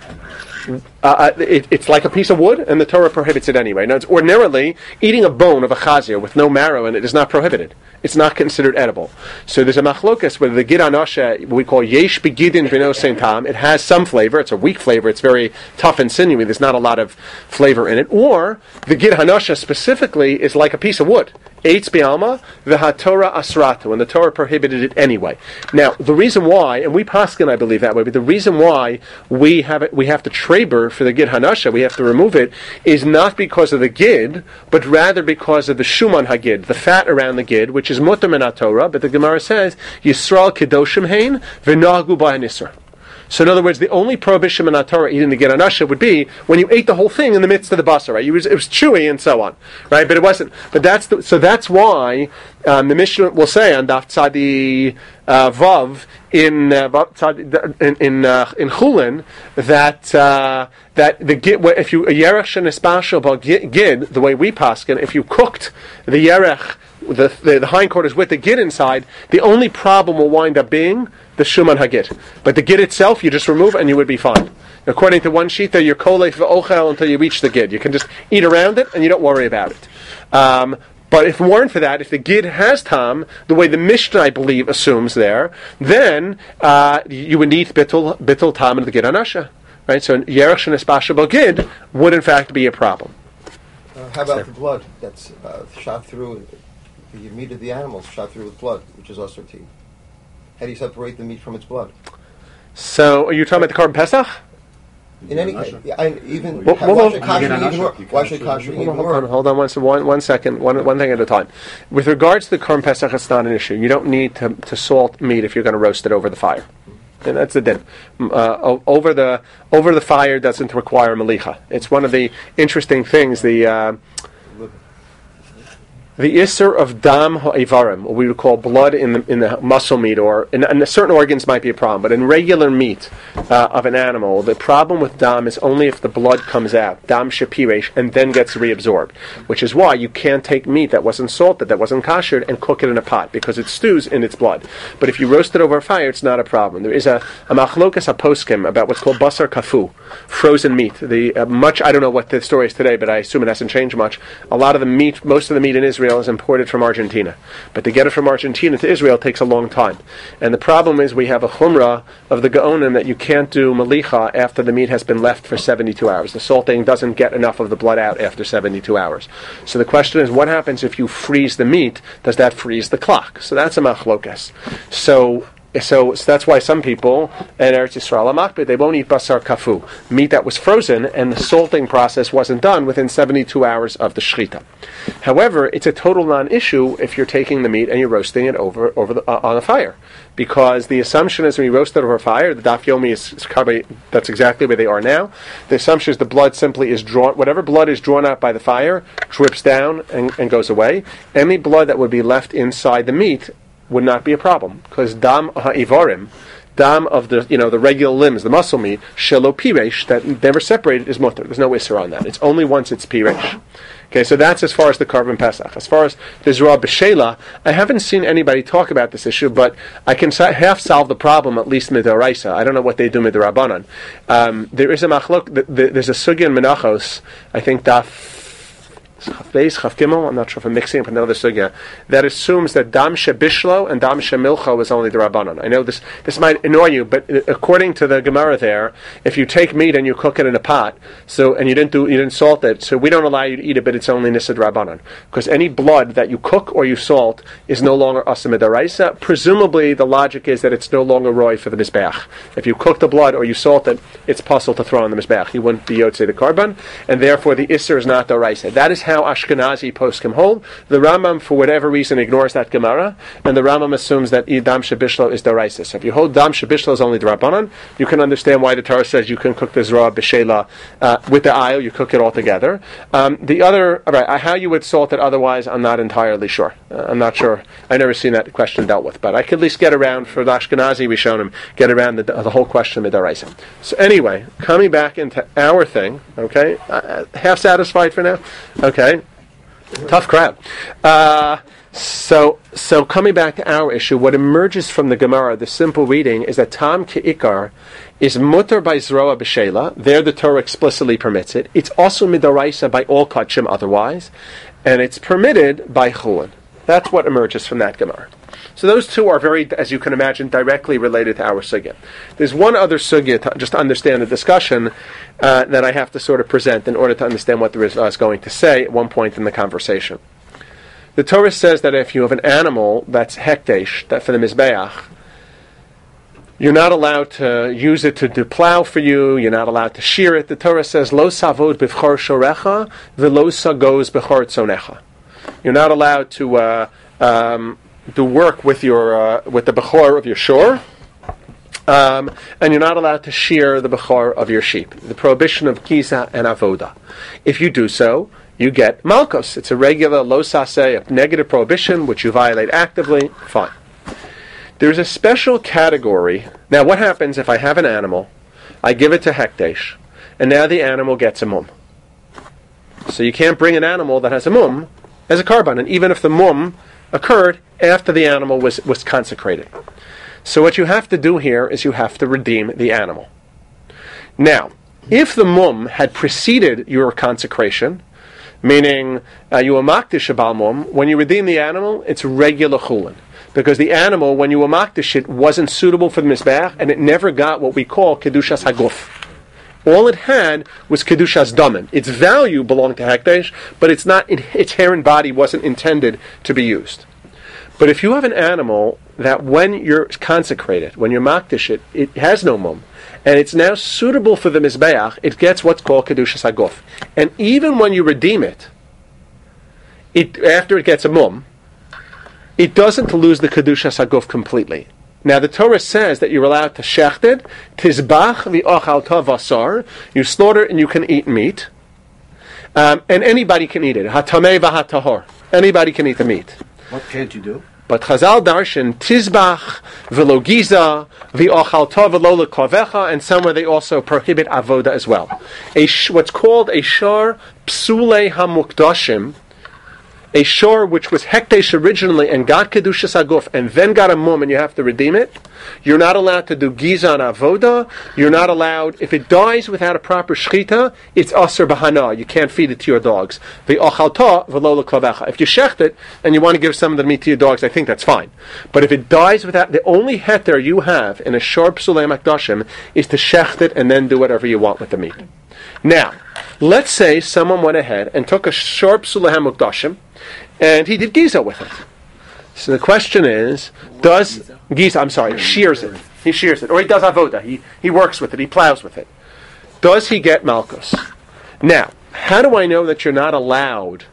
uh, it, it's like a piece of wood, and the Torah prohibits it anyway. Now, it's ordinarily eating a bone of a chazir with no marrow in it is not prohibited. It's not considered edible. So there's a machlokas whether the Gid Hanasha, we call yesh begidin v'no sein tam, it has some flavor. It's a weak flavor. It's very tough and sinewy. There's not a lot of flavor in it. Or the Gid Hanasha specifically is like a piece of wood. Eitz bi'alma v'haTorah asratu, and the Torah prohibited it anyway. Now, the reason why, and we paskin, I believe that way, but the reason why we have it, we have to traber for the Gid Hanasha, we have to remove it, is not because of the Gid, but rather because of the Shuman Hagid, the fat around the Gid, which is mutter min haTorah, but the Gemara says Yisrael kedoshim hein v'nagu b'hanisr. So in other words, the only prohibition in Torah eating the Gid Hanasha would be when you ate the whole thing in the midst of the basar, right? It was, it was chewy and so on, right? But it wasn't. But that's the, so that's why um, the Mishnah will say on Daf Tzadi uh, Vav in uh, in in, uh, in Chulin that uh, that the Gid, if you a yerech shenispashel bal Gid, the way we paskin, if you cooked the yerech, the the, the hindquarters with the Gid inside, the only problem will wind up being the Shuman Hagid. But the Gid itself, you just remove and you would be fine. According to one sheet, there you're kolef v'ochel until you reach the Gid. You can just eat around it and you don't worry about it. Um, but if it weren't for that, if the Gid has tam, the way the Mishnah, I believe, assumes there, then uh, you would need bittul, bittul tam in the Gid Hanasha. Right? So yerech shenispashel Gid would in fact be a problem. Uh, how about the blood that's uh, shot through, the meat of the animals shot through with blood, which is osur tea? How do you separate the meat from its blood? So, are you talking about the Korban Pesach? In any case, yeah, I, even Well, why well, should well, kasher you get even an more? usher. Why should kasher even Hold on, more? hold on one, one, one second, one, one thing at a time. With regards to the Korban Pesach, it's not an issue. You don't need to, to salt meat if you're going to roast it over the fire. And that's the din. Uh, over the over the fire doesn't require malicha. It's one of the interesting things. The uh, The isser of dam ha'ivarim, what we would call blood in the in the muscle meat, or in, in certain organs might be a problem, but in regular meat uh, of an animal, the problem with dam is only if the blood comes out, dam shapiresh, and then gets reabsorbed, which is why you can't take meat that wasn't salted, that wasn't koshered, and cook it in a pot, because it stews in its blood. But if you roast it over a fire, it's not a problem. There is a, a machlokas haposkim about what's called basar kafu, frozen meat. The uh, much I don't know what the story is today, but I assume it hasn't changed much. A lot of the meat, most of the meat in Israel is imported from Argentina. But to get it from Argentina to Israel takes a long time. And the problem is we have a chumrah of the Gaonim that you can't do malicha after the meat has been left for seventy-two hours. The salting doesn't get enough of the blood out after seventy-two hours. So the question is, what happens if you freeze the meat? Does that freeze the clock? So that's a machlokas. So So, so that's why some people in Eretz Yisrael Amakbid, they won't eat basar kafu, meat that was frozen and the salting process wasn't done within seventy-two hours of the shechita. However, it's a total non-issue if you're taking the meat and you're roasting it over over the, uh, on a fire, because the assumption is when you roast it over a fire, the daf yomi is, is probably, that's exactly where they are now. The assumption is the blood simply is drawn, whatever blood is drawn out by the fire drips down and, and goes away. Any blood that would be left inside the meat would not be a problem, because dam ha'ivarim, dam of the you know the regular limbs, the muscle meat, shelo piresh, that never separated, is mutter. There's no isser on that. It's only once it's piresh. Okay, so that's as far as the Karban Pesach. As far as the Zerah B'Shela, I haven't seen anybody talk about this issue, but I can half solve the problem, at least midoraisa. I don't know what they do midorabanan. Um, there is a machlok, the, the, there's a sugya in Menachos, I think daf Chavbeis, Chav Gimel, I'm not sure if I'm mixing up another sugya, that assumes that Dam Shebishlo and Dam Shemilcho is only the Rabbanon. I know this this might annoy you, but according to the Gemara there, if you take meat and you cook it in a pot, so and you didn't do you didn't salt it, so we don't allow you to eat it, but it's only Nisad Rabbanon. Because any blood that you cook or you salt is no longer Asim Midaraisa. Presumably the logic is that it's no longer roy for the Mizbeach. If you cook the blood or you salt it, it's possible to throw on the Mizbeach. You wouldn't be Yotzei the Karban, and therefore the Isser is not Daraisa. That is how Ashkenazi poskim hold. The Rambam, for whatever reason, ignores that Gemara, and the Rambam assumes that Dam Shebishlo is Daraisa. So if you hold Dam Shebishlo is only Darabanan, you can understand why the Torah says you can cook the Zerah B'Shela uh, with the ayil, you cook it all together. Um, the other, right, how you would salt it otherwise, I'm not entirely sure. Uh, I'm not sure. I've never seen that question dealt with, but I could at least get around, for the Ashkenazi Rishonim, get around the, the whole question of Daraisa. So anyway, coming back into our thing, okay, uh, half satisfied for now? Okay. Tough crowd. Uh, so, so coming back to our issue, what emerges from the Gemara, the simple reading, is that Tam Ke'ikar is mutter by Zroa B'Shela. There the Torah explicitly permits it. It's also midoraisa by all kachim otherwise, and it's permitted by chulin. That's what emerges from that Gemara. So those two are very, as you can imagine, directly related to our sugya. There's one other sugya, to just to understand the discussion, uh, that I have to sort of present in order to understand what the Rizvah is going to say at one point in the conversation. The Torah says that if you have an animal that's hekdesh, that for the Mizbeach, you're not allowed to use it to do plow for you, you're not allowed to shear it. The Torah says, Lo savod b'chor shorecha, v'lo sagos b'chor tzonecha. You're not allowed to uh, um, do work with your uh, with the bechor of your shore, um, and you're not allowed to shear the bechor of your sheep. The prohibition of kiza and avoda. If you do so, you get malkos. It's a regular lo saseh, a negative prohibition, which you violate actively. Fine. There's a special category. Now, what happens if I have an animal, I give it to hekdesh, and now the animal gets a mum? So you can't bring an animal that has a mum as a karban, and even if the mum occurred after the animal was, was consecrated. So what you have to do here is you have to redeem the animal. Now, if the mum had preceded your consecration, meaning uh, you were makdish a bal mum, when you redeem the animal, it's regular chulin. Because the animal, when you were makdish it, wasn't suitable for the mizbeach, and it never got what we call kedushas haguf. All it had was kedushas damin. Its value belonged to hekdesh, but it's not. Its inherent body wasn't intended to be used. But if you have an animal that, when you're consecrated, when you're makdish it, it has no mum, and it's now suitable for the mizbeach, it gets what's called kedushas haguf. And even when you redeem it, it after it gets a mum, it doesn't lose the kedushas haguf completely. Now the Torah says that you're allowed to shecht it, tizbach v'ochal tavasar, you slaughter and you can eat meat, Um, and anybody can eat it. Hatamei v'hatahor. Anybody can eat the meat. What can't you do? But Chazal darshan tizbach v'lo giza v'ochalta v'lo lekovecha, and somewhere they also prohibit avoda as well. A sh- what's called a shor psule hamukdashim, a shor which was hekdesh originally and got kedushas haguf and then got a mum and you have to redeem it. You're not allowed to do giza on avoda. You're not allowed, if it dies without a proper shchita, it's aser bahana. You can't feed it to your dogs. The ochalta v'lo leklavecha. If you shecht it and you want to give some of the meat to your dogs, I think that's fine. But if it dies without, the only heter you have in a shor psulei makdashim is to shecht it and then do whatever you want with the meat. Now, let's say someone went ahead and took a shor psulei hamukdashim and he did giza with it. So the question is, does giza, I'm sorry, shears it. He shears it. Or he does avoda. He, he works with it. He plows with it. Does he get malchus? Now, how do I know that you're not allowed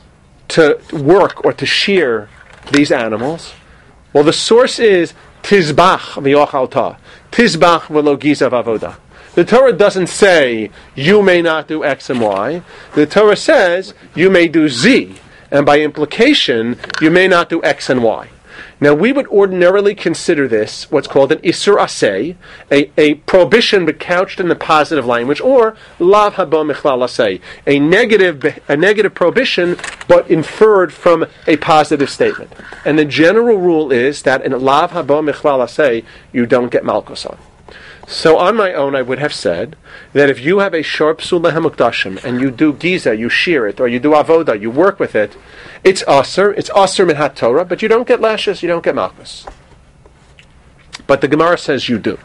to work or to shear these animals? Well, the source is tizbach v'yochalta. Tizbach v'lo giza v'avoda. The Torah doesn't say, you may not do X and Y. The Torah says, you may do Z. And by implication, you may not do X and Y. Now, we would ordinarily consider this what's called an isur aseh, a, a prohibition but couched in the positive language, or lav haba michlal aseh, a negative, a negative prohibition but inferred from a positive statement. And the general rule is that in lav haba michlal aseh, you don't get malchus on. So on my own, I would have said that if you have a shor psulei hamukdashim and you do giza, you shear it, or you do avoda, you work with it, it's aser, it's aser min haTorah, but you don't get lashes, you don't get malchus. But the Gemara says you do.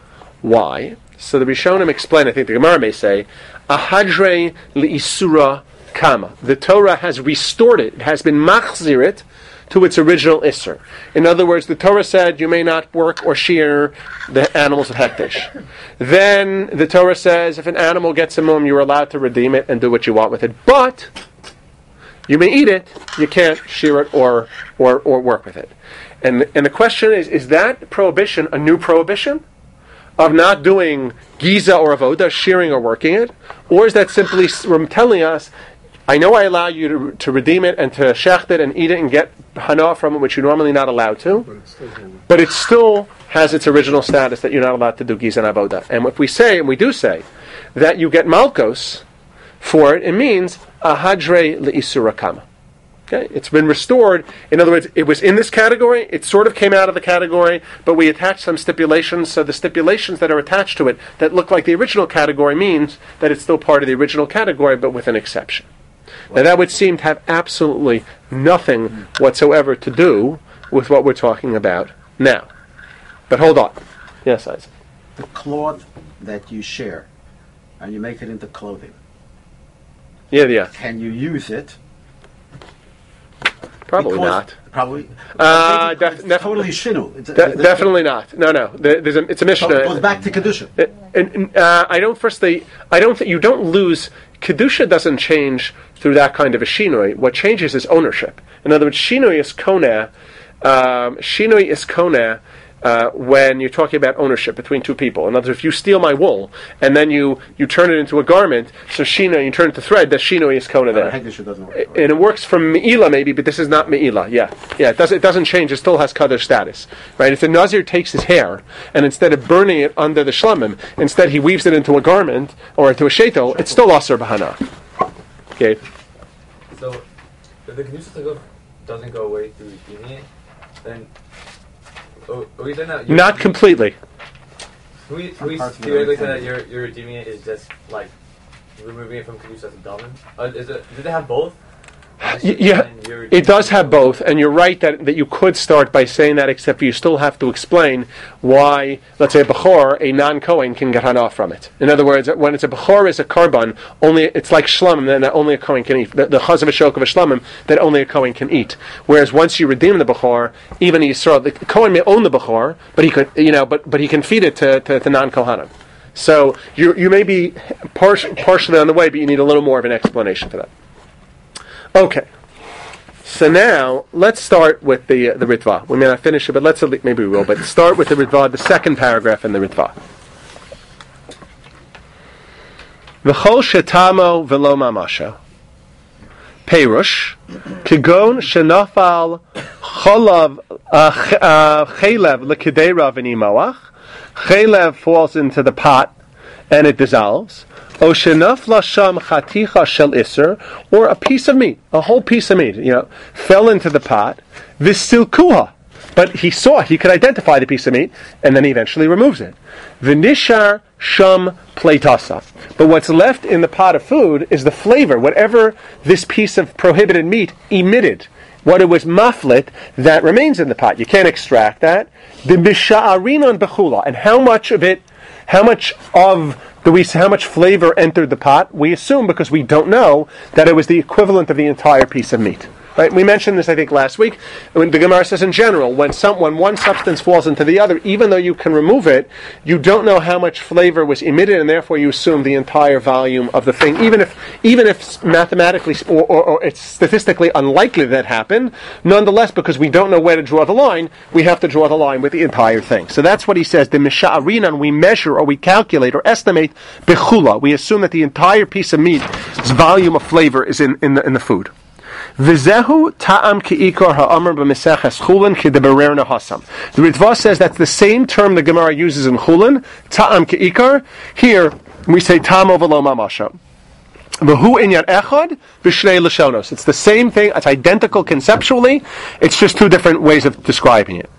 Why? So the Rishonim explain, I think the Gemara may say, ahadre li'isura kama. The Torah has restored it, it has been machzir it to its original isser. In other words, the Torah said you may not work or shear the animals of hekdesh. Then the Torah says if an animal gets a mum, you're allowed to redeem it and do what you want with it. But you may eat it, you can't shear it or or, or work with it. And and the question is, is that prohibition a new prohibition of not doing giza or avoda, shearing or working it? Or is that simply telling us, I know I allow you to, to redeem it and to shecht it and eat it and get hana from it, which you're normally not allowed to, but, it's still but it still has its original status that you're not allowed to do giza and avoda. And if we say, and we do say, that you get malchus for it, it means ahadre le'isura kama. Okay, it's been restored. In other words, it was in this category. It sort of came out of the category, but we attached some stipulations. So the stipulations that are attached to it that look like the original category means that it's still part of the original category, but with an exception. Now that would seem to have absolutely nothing whatsoever to do with what we're talking about now. But hold on. Yes, Isaac. The cloth that you share, and you make it into clothing. Yeah, yeah. Can you use it? Probably Because- not. Probably. Uh, Because def- it's def- totally shinu. It's, De- definitely not. No, no. There- There's a, it's a So it goes Mishnah. back to kedusha. Uh, and, uh, I don't. Firstly, I don't think you don't lose. Kedusha doesn't change through that kind of a shinoi. What changes is ownership. In other words, shinoi is koneh. Um, shinoi is koneh uh, when you're talking about ownership between two people. In other words, if you steal my wool and then you, you turn it into a garment, so shinoi, you turn it to thread. That shinoi is koneh there. Hekdesh doesn't work. And it works from Me'ilah maybe, but this is not Me'ilah. Yeah, yeah. It doesn't. It doesn't change. It still has Kaddish status, right? If the Nazir takes his hair and instead of burning it under the shlamim, instead he weaves it into a garment or into a shetel, it's still Aser Bahana. Okay. So, if the Kedusha Tagav doesn't go away through eating it, then are we saying that you're Not completely. Can we, can we Parts of it theoretically are say that kind you're, you're redeeming it is just like removing it from Kedusha Tagav? Uh, is it? Do they have both? Y- Yeah, And you're it does have both, and you're right that, that you could start by saying that, except you still have to explain why, let's say, a Bechor, a non-Kohen, can get hana from it. In other words, when it's a Bechor, it's a Karban, only, it's like Shlamim, that only a Kohen can eat. The, the Chaz of a Shok of a Shlamim, that only a Kohen can eat. Whereas once you redeem the Bechor, even Yisrael, the Kohen may own the Bechor, but he could, you know, but, but he can feed it to, to, to non-Kohanim. So you you may be par- partially on the way, but you need a little more of an explanation for that. Okay. So now, let's start with the uh, the Ritva. We may not finish it, but let's, maybe we will, but start with the Ritva, the second paragraph in the Ritva. V'chol shetamo v'lo mamasho. Perush, Kigon shenafal cholav chelev l'kedera v'nimoach. Chelev falls into the pot and it dissolves. O shenafla sham chaticha shel iser, or a piece of meat, a whole piece of meat, you know, fell into the pot. V'stilkuha, but he saw it, he could identify the piece of meat, and then he eventually removes it. V'nishar sham pleitasa. But what's left in the pot of food is the flavor, whatever this piece of prohibited meat emitted, what it was maflit, that remains in the pot. You can't extract that. The bisha'arinon bechula, and how much of it, how much of the we, how much flavor entered the pot? We assume, because we don't know, that it was the equivalent of the entire piece of meat. Right? We mentioned this, I think, last week. When the Gemara says, in general, when some, when one substance falls into the other, even though you can remove it, you don't know how much flavor was emitted, and therefore you assume the entire volume of the thing, even if, even if mathematically or, or, or it's statistically unlikely that happened. Nonetheless, because we don't know where to draw the line, we have to draw the line with the entire thing. So that's what he says. The misha'arinan, we measure or we calculate or estimate bechula. We assume that the entire piece of meat's volume of flavor is in, in the in the food. V'zehu ta'am ki'ikar ha'amr b'meseches chulin ki'debererna hasam. The Ritva says that's the same term the Gemara uses in chulin, ta'am ki'ikar. Here we say ta'am ovelo mamasho. V'hu inyan echad v'shnei lashonos. It's the same thing. It's identical conceptually. It's just two different ways of describing it.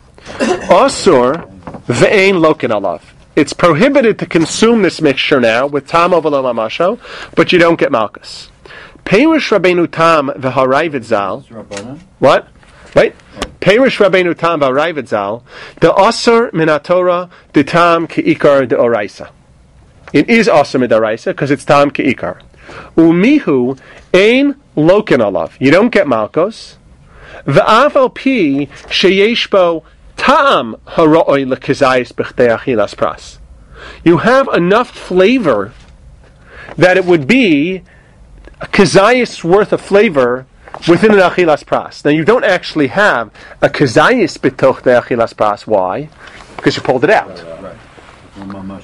Asur v'ein lokin alav. It's prohibited to consume this mixture now with ta'am ovelo mamasho, but you don't get malchus. Perish Rabbeinu Tam v'harayvet zal. What? Right? Perish Rabbeinu Tam v'harayvet zal. The asur min haTorah the tam ke'ikar de oraisa. It is asur midaraisa because it's tam ke'ikar. Umihu ein lokin alav. You don't get malchus. V'av al pi sheyesh bo tam haroi lekizayis b'chtei achilas pras. You have enough flavor that it would be a kazayis worth of flavor within an achilas pras. Now you don't actually have a kazayis bitoch de achilas pras. Why? Because you pulled it out. Right.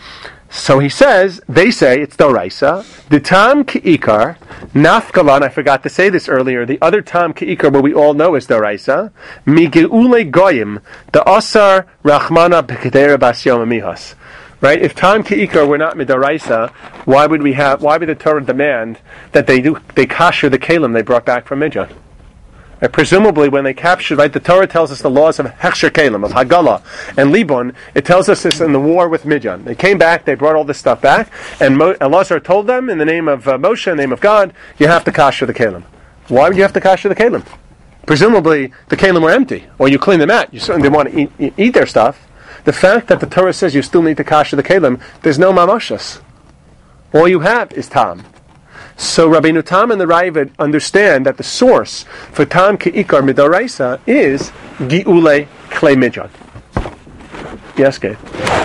So he says, they say it's doraisa. The tam ki'ikar, nafkalan, I forgot to say this earlier, the other tam ki'ikar where we all know is doraisa, migeule goyim, the asar rachmana b'kedera bas yom amihas. Right? If tam ki'ikar were not midaraisa, why would we have? Why would the Torah demand that they do they kasher the kalim they brought back from Midian? And presumably, when they captured, right, the Torah tells us the laws of hechsher kalim, of Hagala and Libon. It tells us this in the war with Midian. They came back, they brought all this stuff back, and Mo- Elazar told them in the name of uh, Moshe, in the name of God, you have to kasher the kalim. Why would you have to kasher the kalim? Presumably, the kalim were empty, or you clean them out. You certainly didn't want to eat, eat, eat their stuff. The fact that the Torah says you still need to kasher the kalim, there's no mamashas. All you have is tam. So Rabbeinu Tam and the Raavad understand that the source for tam ke'ikar midaraisa is gi'ule klei midyan. Yes, Gabe?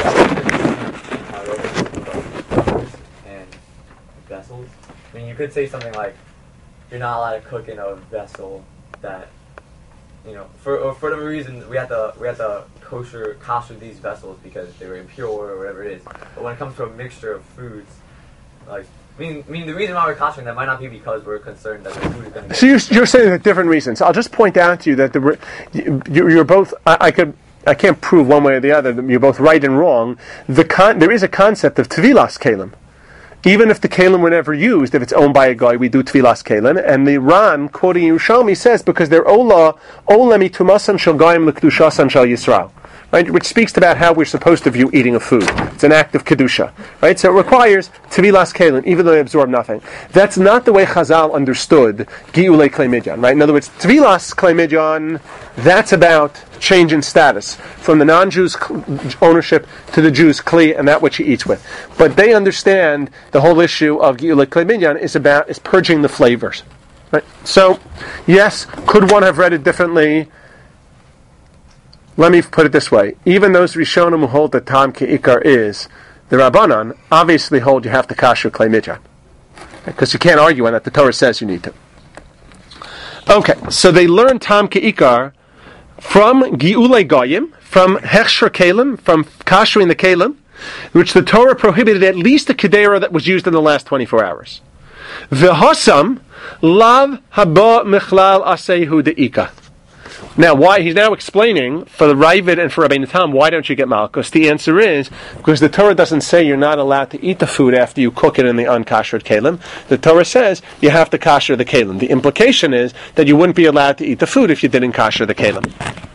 And vessels. I mean, you could say something like, you're not allowed to cook in a vessel that, you know, for or for whatever reason we have to we have to kosher kosher these vessels because they were impure or whatever it is. But when it comes to a mixture of foods, like I mean, I mean the reason why we're koshering that might not be because we're concerned that the food is going to get. So you're, you're saying that different reasons. I'll just point out to you that the you, you're both. I, I could. I can't prove one way or the other that you're both right and wrong. The con, there is a concept of tevilas kalim. Even if the kalim were never used, if it's owned by a guy, we do tevilas kalim. And the Ran, quoting Yerushalmi, says, because they're ola, ola mitumasan shel goyim l'kedushasan shel Yisrael. Right? Which speaks about how we're supposed to view eating of food. It's an act of kedusha. Right? So it requires tevilas kalim, even though they absorb nothing. That's not the way Chazal understood gi'ulei klei midyan. Right? In other words, tevilas klei midyan, that's about change in status from the non-Jews' ownership to the Jews' kli and that which he eats with. But they understand the whole issue of gi'ulei klei midyan is about is purging the flavors. Right? So, yes, could one have read it differently? Let me put it this way. Even those Rishonim who hold that tam ke'ikar is, the Rabbanan obviously hold you have to kasher klei midyan. Because you can't argue on that. The Torah says you need to. Okay, so they learn tam ke'ikar from gi'ulei goyim, from hechsher kalim, from kashering the kalim, which the Torah prohibited at least a kedera that was used in the last twenty-four hours. V'hosam lav haba michlal asehu deika. Now, why he's now explaining for the Ravid and for Rabbeinu Tam, why don't you get malchus? The answer is because the Torah doesn't say you're not allowed to eat the food after you cook it in the unkoshered kalim. The Torah says you have to kosher the kalim. The implication is that you wouldn't be allowed to eat the food if you didn't kosher the kalim.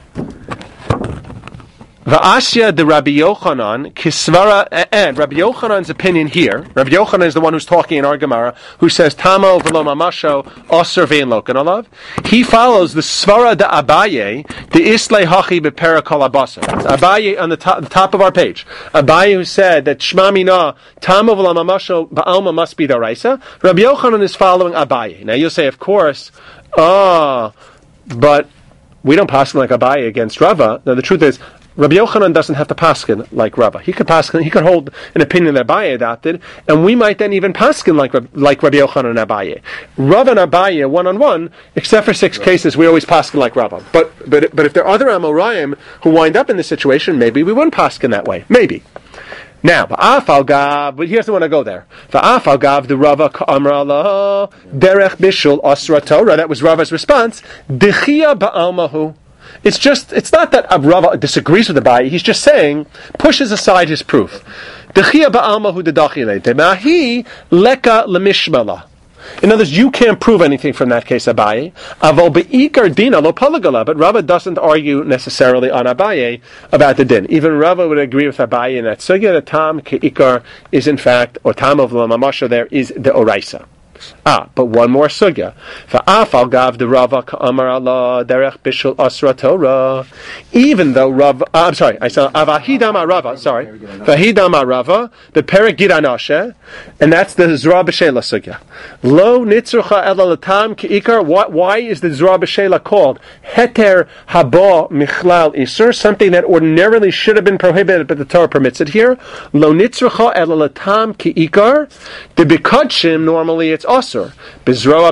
Va'asya de Rabbi Yochanan kisvara, and Rabbi Yochanan's opinion here. Rabbi Yochanan is the one who's talking in our Gemara, who says Tamo v'lo mamasho osir vein lokan alav. He follows the svara de Abaye, the islay hachi bepera kol abasa. Abaye on the top, the top of our page. Abaye who said that Shma mina Tamo v'lo mamasho ba'alma must be daraisa. Rabbi Yochanan is following Abaye. Now you'll say, of course, ah, oh, but we don't pass like Abaye against Rava. Now the truth is, Rabbi Yochanan doesn't have to paskin like Rava. He could paskin, he could hold an opinion that Abaye adopted, and we might then even paskin like like Rabbi Yochanan and Abaye. Rava and Abaye one on one, except for six right. cases, we always paskin like Rava. But but but if there are other Amoraim who wind up in this situation, maybe we wouldn't paskin that way. Maybe. Now, Ba'afal Gav, but he doesn't want to go there. Ba'afal Gav, the Rava Ka'amra Allah, Derech Bishul Asra Torah, that was Rava's response, Dechia Ba'almahu. It's just, it's not that Rava disagrees with Abaye, he's just saying, pushes aside his proof. Dechia ba'almahu dedachile, demahi leka lemishmala. In other words, you can't prove anything from that case, Abaye. Avol be'ikar dina lo palagala, but Rava doesn't argue necessarily on Abaye about the din. Even Rava would agree with Abaye in that sugya, the tam ke'ikar is in fact, or tam of l'mamasha there is the oraisa. Ah, but one more sugya. Fa'afal gav the Rava ka'amar Allah derech bishul asra Torah. Even though Rava, uh, I'm sorry, I saw avahidam Rava. Sorry, vahidam Rava the perek giranashe, and that's the Zra b'shela sugya. Lo nitzrucha ela latam keikar. Why is the Zra b'shela called heter haba michlal isur? Something that ordinarily should have been prohibited, but the Torah permits it here. Lo nitzrucha ela latam keikar. The bikadshim normally it's asur. Bizra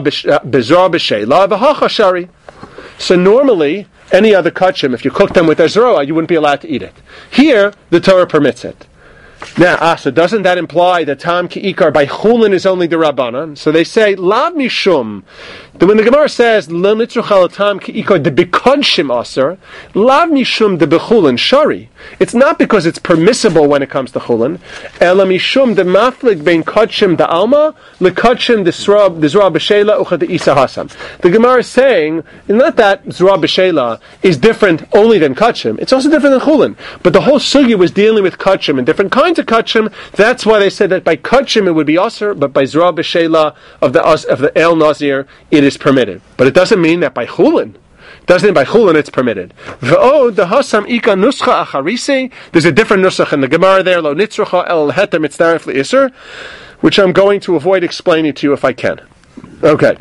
b'sheila v'hachashari. So normally, any other kachim, if you cook them with azroa, you wouldn't be allowed to eat it. Here, the Torah permits it. Now, ah, so doesn't that imply that tam ki'ikar by chulin is only the rabbanan? So they say lav mishum. When the Gemara says lo nitzruchal tam ki'ikar the bikadshim aser, lav mishum the bechulin shari. It's not because it's permissible when it comes to chulin. Ela mishum the maflik bein kadshim the alma lekadshim the zra the zra b'shela ucha the isa hasam. The Gemara is saying not that zra b'shela is different only than kadshim. It's also different than chulin. But the whole sugya was dealing with kadshim and different kinds of kadshim. That's why they said that by kadshim it would be aser, but by zra b'shela of the of the el nazir it is permitted. But it doesn't mean that by chulin. Doesn't mean by chulin it's permitted. V'o the hasam ika nuscha acharise. There's a different nusach in the Gemara there. Lo nitzrucha el heter mitzdaref li'isur, which I'm going to avoid explaining to you if I can. Okay.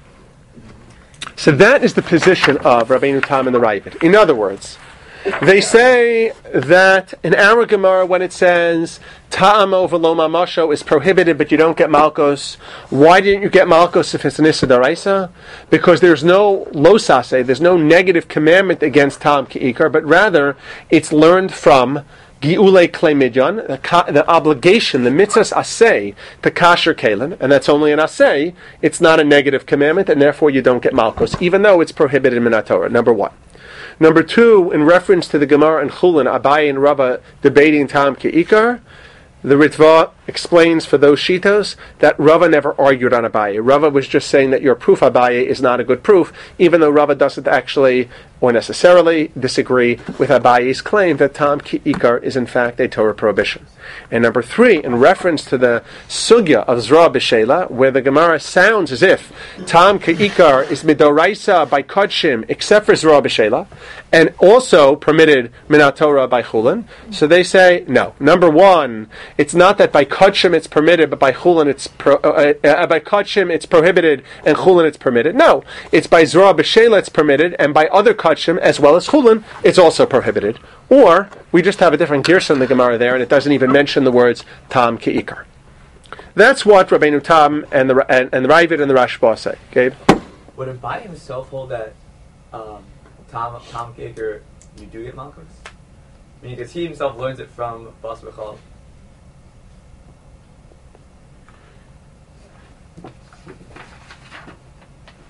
So that is the position of Rabbeinu Tam and the Ravid. In other words, they say that in our Gemara, when it says ta'am over lo mamasho is prohibited, but you don't get malchus. Why didn't you get malchus if it's an issa daraisa? Because there's no losase, there's no negative commandment against ta'am ki'ikar, but rather it's learned from gi'ule klei midyan, the, the obligation, the mitzvahs asay to kasher kalim, and that's only an asay. It's not a negative commandment, and therefore you don't get malchus, even though it's prohibited in Minat Torah. Number one. Number two, in reference to the Gemara and Chulin, Abaye and Rava debating Tam Ke'ikar, the Ritva explains for those shitos that Rava never argued on Abaye. Rava was just saying that your proof Abaye is not a good proof, even though Rava doesn't actually or necessarily disagree with Abaye's claim that Tam Ki'ikar is in fact a Torah prohibition. And number three, in reference to the sugya of Zra B'Shela, where the Gemara sounds as if Tam Ki'ikar is midoraisa by Kodshim, except for Zra B'Shela, and also permitted Minat Torah by Chulin. So they say, no. Number one, it's not that by Kodshim it's permitted, but by Chulin it's pro, uh, uh, by Kodshim it's prohibited, and Chulin it's permitted. No, it's by Zra B'Shela it's permitted, and by other Kodshim as well as Chulin it's also prohibited. Or we just have a different girsa in the Gemara there, and it doesn't even mention the words Tam Ki'ikar. That's what Rabbeinu Tam and the and, and the Ravid and the Rashba say. Gabe? Would Abaye himself hold that um, Tam Tam Ki'ikar you do get malchus? I mean, because he himself learns it from Bas B'chal.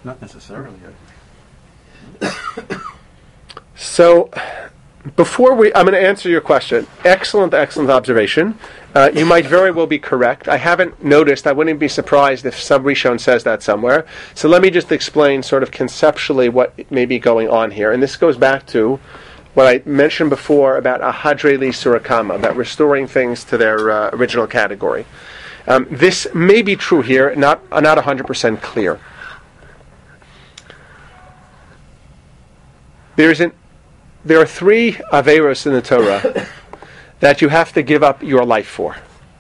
Not necessarily. So, before we, I'm going to answer your question. Excellent, excellent observation. Uh, you might very well be correct. I haven't noticed. I wouldn't be surprised if some Rishon says that somewhere. So let me just explain sort of conceptually what may be going on here. And this goes back to what I mentioned before about ahadre li surakama, about restoring things to their uh, original category. Um, this may be true here, not uh, not one hundred percent clear. There's an, there are three averos in the Torah that you have to give up your life for.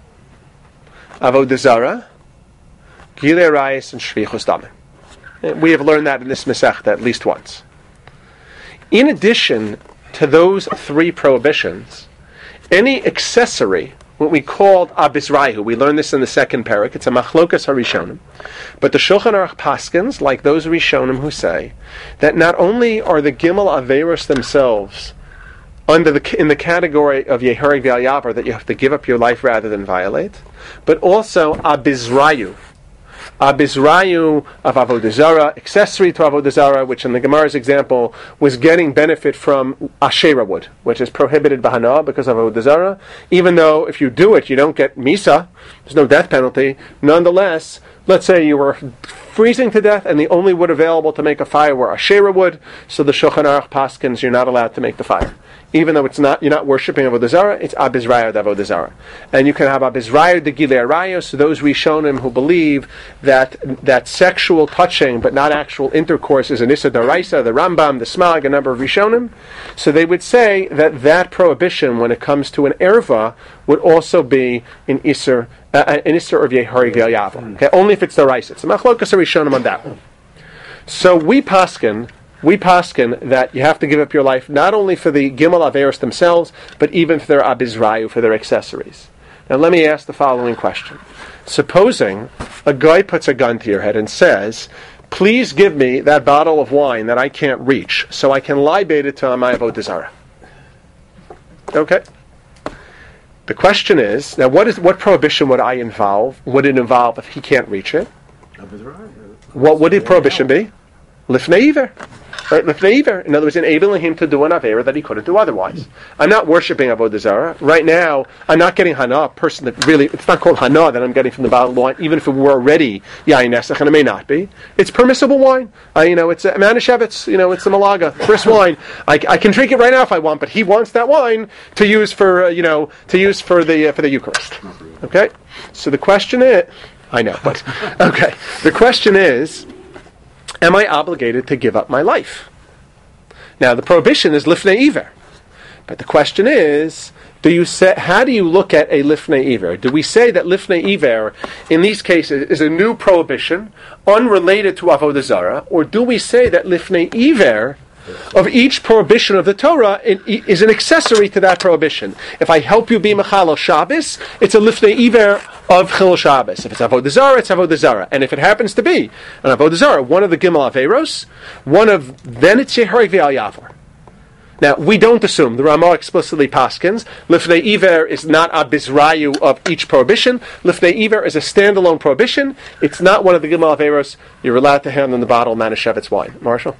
Avodah Zarah, Gilei Arayos, and Shvichus Damim. We have learned that in this Masechta at least once. In addition to those three prohibitions, any accessory, what we called abizrayu, we learned this in the second parak, it's a machlokas harishonim, but the Shulchan Aruch paskins, like those rishonim who say, that not only are the gimel averos themselves under the in the category of Yehareg V'Al Yavar, that you have to give up your life rather than violate, but also abizrayu, abizrayu of Avodah Zarah, accessory to Avodah Zarah, which in the Gemara's example was getting benefit from Asherah wood, which is prohibited b'hana because of Avodah Zarah. Even though if you do it, you don't get misa, there's no death penalty. Nonetheless, let's say you were freezing to death and the only wood available to make a fire were Asherah wood, so the Shulchan Aruch paskins, you're not allowed to make the fire. Even though it's not, you're not worshiping Avodah Zarah, it's Abizraya de Avodah Zarah. And you can have Abizraya de Gilei Arayos, those Rishonim who believe that that sexual touching, but not actual intercourse, is an Issa Daraisa, the Rambam, the Smag, a number of Rishonim. So they would say that that prohibition, when it comes to an erva, would also be an Isser, uh, an Isser of Yehareg V'Al Yavar. Okay, only if it's Daraisa. It's a Machlokas Rishonim on that one. So we paskin, We paskin that you have to give up your life not only for the Gimel Averos themselves, but even for their Abizrayu, for their accessories. Now let me ask the following question. Supposing a guy puts a gun to your head and says, please give me that bottle of wine that I can't reach so I can libate it to my Avodah Zarah. Okay? The question is, now what is what prohibition would I involve? Would it involve if he can't reach it? What would the prohibition be? Lifnei Iver. Right, lifnei iver. In other words, enabling him to do an avera that he couldn't do otherwise. I'm not worshiping Avodah Zarah. Right now, I'm not getting hana, a person that really, it's not called hana that I'm getting from the bottle of wine, even if it were already yain nesach, and it may not be. It's permissible wine. Uh, you know, it's a Manischewitz, you know, it's the Malaga, first wine. I, I can drink it right now if I want, but he wants that wine to use for, uh, you know, to use for the, uh, for the Eucharist. Okay? So the question is, I know, but, okay. The question is, am I obligated to give up my life? Now, the prohibition is lifnei iver. But the question is, do you say, how do you look at a lifnei iver? Do we say that lifnei iver, in these cases, is a new prohibition, unrelated to Avodah Zarah, or do we say that lifnei iver of each prohibition of the Torah is an accessory to that prohibition? If I help you be Mechalel Shabbos, it's a lifnei iver of Chilul Shabbos. If it's Avodah Zarah, it's Avodah Zarah. And if it happens to be an Avodah Zarah, one of the Gimel Averos, one of, then it's Yehareg V'Al Yavar. Now, we don't assume, the Ramah explicitly paskins, Lifnei Iver is not a bizrayu of each prohibition. Lifnei Iver is a standalone prohibition. It's not one of the Gimel Averos. You're allowed to hand in the bottle Manischewitz wine. Marshall?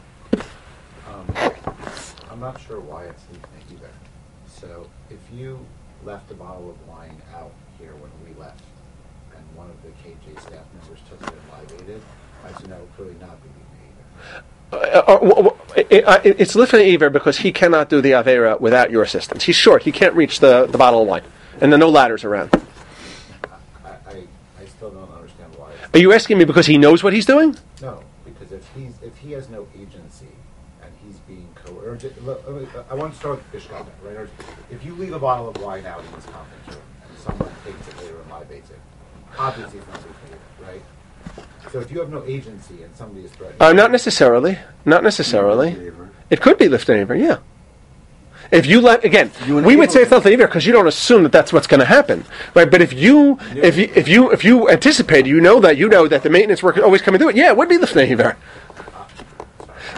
I'm not sure why it's lifnei iver. So if you left a bottle of wine out here when we left, and one of the K J staff members took it and libated, I should know it clearly not be lifnei iver. Uh, uh, w- w- it, uh, it's lifnei iver because he cannot do the avera without your assistance. He's short. He can't reach the, the bottle of wine, and there are no ladders around. I, I, I still don't understand why. Are you asking me because he knows what he's doing? No, because if he's if he has no agency and he's being coerced, I want to start with Bishkabet, right? Or if you leave a bottle of wine out in this conference room and someone takes it later and libates it, obviously it's not lifnei iver, right? So if you have no agency and somebody is threatening, Uh, not necessarily. Not necessarily. It could be lifnei iver, yeah. If you let again, we would say it's lifnei iver because you don't assume that that's what's going to happen, right? But if you, if you, if you, if you anticipate, you know that you know that the maintenance worker is always coming to it. Yeah, it would be lifnei iver.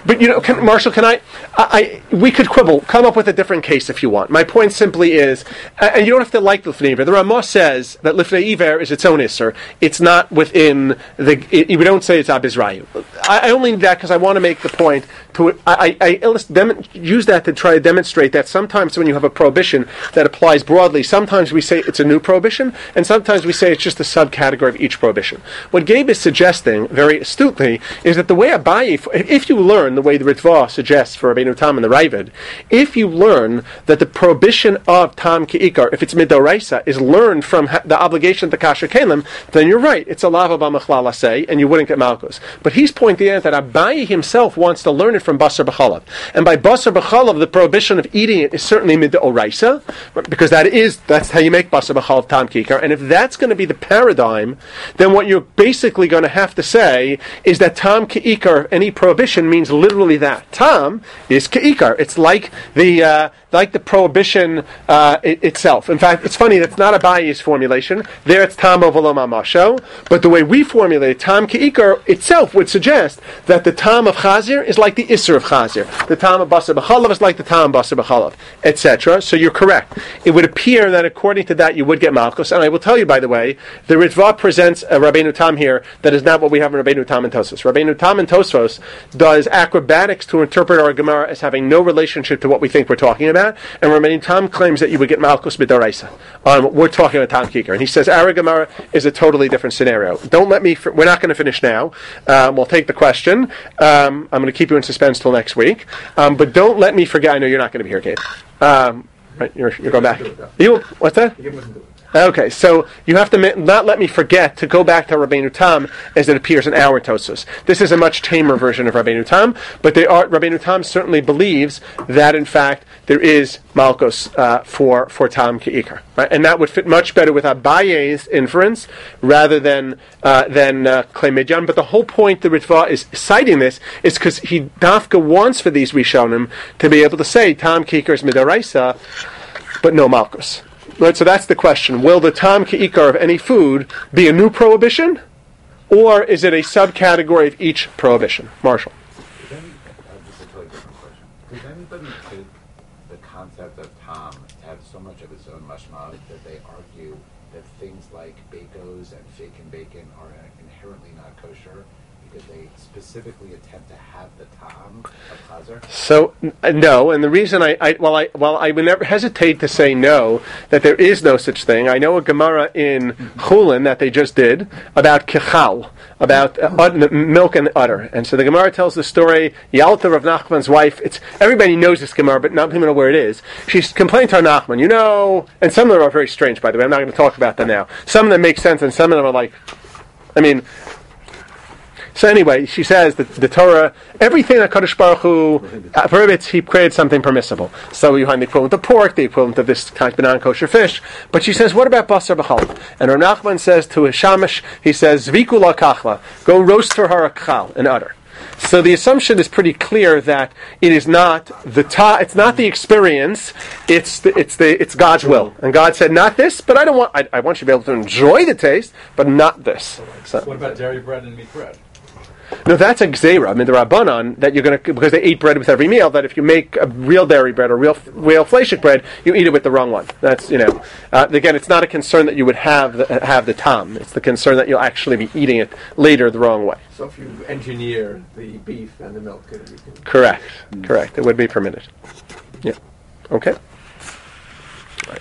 but you know, can, Marshall, can I, I? I we could quibble, come up with a different case if you want. My point simply is, and you don't have to like Lifnei Iver. The Ramah says that Lifnei Iver is its own isser. It's not within the. It, we don't say it's Abizrayu. I, I only need that because I want to make the point. To I, I, I illust- dem- use that to try to demonstrate that sometimes when you have a prohibition that applies broadly, sometimes we say it's a new prohibition, and sometimes we say it's just a subcategory of each prohibition. What Gabe is suggesting, very astutely, is that the way Abaye, if you learn the way the Ritva suggests for Rabbeinu Tam and the Ravid, if you learn that the prohibition of Tam Ki'ikar, if it's Midoraisa, is learned from ha- the obligation of the Kasher Kelim, then you're right, it's a lava b'machlal say, and you wouldn't get Malkus. But he's pointing out that Abaye himself wants to learn it from Basar B'chalav. And by Basar B'chalav, the prohibition of eating it is certainly Midoraisa, because that is, that's how you make Basar B'chalav Tam Ki'ikar. And if that's going to be the paradigm, then what you're basically going to have to say is that Tam Ki'ikar, any prohibition, means literally that. Tam is Ki'ikar. It's like the uh, like the prohibition uh, it, itself. In fact, it's funny, that's not Abaye's formulation. There it's Tam Ovolom Amasho. But the way we formulate Tam Ki'ikar itself would suggest that the Tam of Chazir is like the Isser of Chazir. The Tam of Basar B'chalav is like the Tam of Basar B'chalav, et cetera. So you're correct. It would appear that according to that you would get Malchus. And I will tell you, by the way, the Ritva presents a Rabbeinu Tam here that is not what we have in Rabbeinu Tam and Tosfos. Rabbeinu Tam and Tosfos does acrobatics to interpret our Gemara as having no relationship to what we think we're talking about. And Rabbeinu Tam claims that you would get Malchus B'Doraisa. Um, we're talking about Tam Ki'ikar. And he says our Gemara is a totally different scenario. Don't let me, f- we're not going to finish now. Um, we'll take the question. Um, I'm going to keep you in suspense till next week. Um, but don't let me forget, I know you're not going to be here, Kate. Um, right, you're, you're going back. You, what's that? Okay, so you have to ma- not let me forget to go back to Rabbeinu Tam as it appears in our Tosfos. This is a much tamer version of Rabbeinu Tam, but they are, Rabbeinu Tam certainly believes that in fact there is Malchus uh, for for Tam Ki'ikar, right? And that would fit much better with Abaye's inference rather than uh, than uh, Klei Midyan. But the whole point the Ritva is citing this is because he Dafka wants for these Rishonim to be able to say Tam Ki'ikar is Midoraisa, but no Malchus. Right, so that's the question. Will the Tam Ki'ikar of any food be a new prohibition, or is it a subcategory of each prohibition? Marshall. Does any, uh, this is a totally different question. Does anybody take the concept of Tam to have so much of its own mashma that they argue that things like bacos and fig and bacon are inherently not kosher because they specifically attempt to have the Tam of Chazar? So n- no, and the reason I, I well I well I would never hesitate to say no, that there is no such thing. I know a Gemara in Chulin that they just did about kichal, about uh, ud- milk and udder, and so the Gemara tells the story. Yalta Rav Nachman's wife. It's everybody knows this Gemara, but not people know where it is. She's complaining to Rav Nachman, you know, and some of them are very strange. By the way, I'm not going to talk about them now. Some of them make sense, and some of them are like, I mean. So anyway, she says that the Torah, everything that Kadosh Baruch Hu uh, prohibits, he created something permissible. So you find the equivalent of pork, the equivalent of this type of non-kosher fish. But she says, what about Basar B'chalav? And Rav Nachman says to his Shamash, he says, Zviku la kachla, go roast for her a kachal, an udder. So the assumption is pretty clear that it is not the ta, it's not the experience, it's the, it's the it's God's will, and God said not this, but I don't want I, I want you to be able to enjoy the taste, but not this. So, What about dairy bread and meat bread? no, that's a gzeira. I mean, the Rabbanon that you're going to because they eat bread with every meal. That if you make a real dairy bread or real real fleishik bread, you eat it with the wrong one. That's you know. Uh, again, it's not a concern that you would have the, have the tam. It's the concern that you'll actually be eating it later the wrong way. So if you engineer the beef and the milk, you can... Correct. Correct. It would be permitted. Yeah. Okay.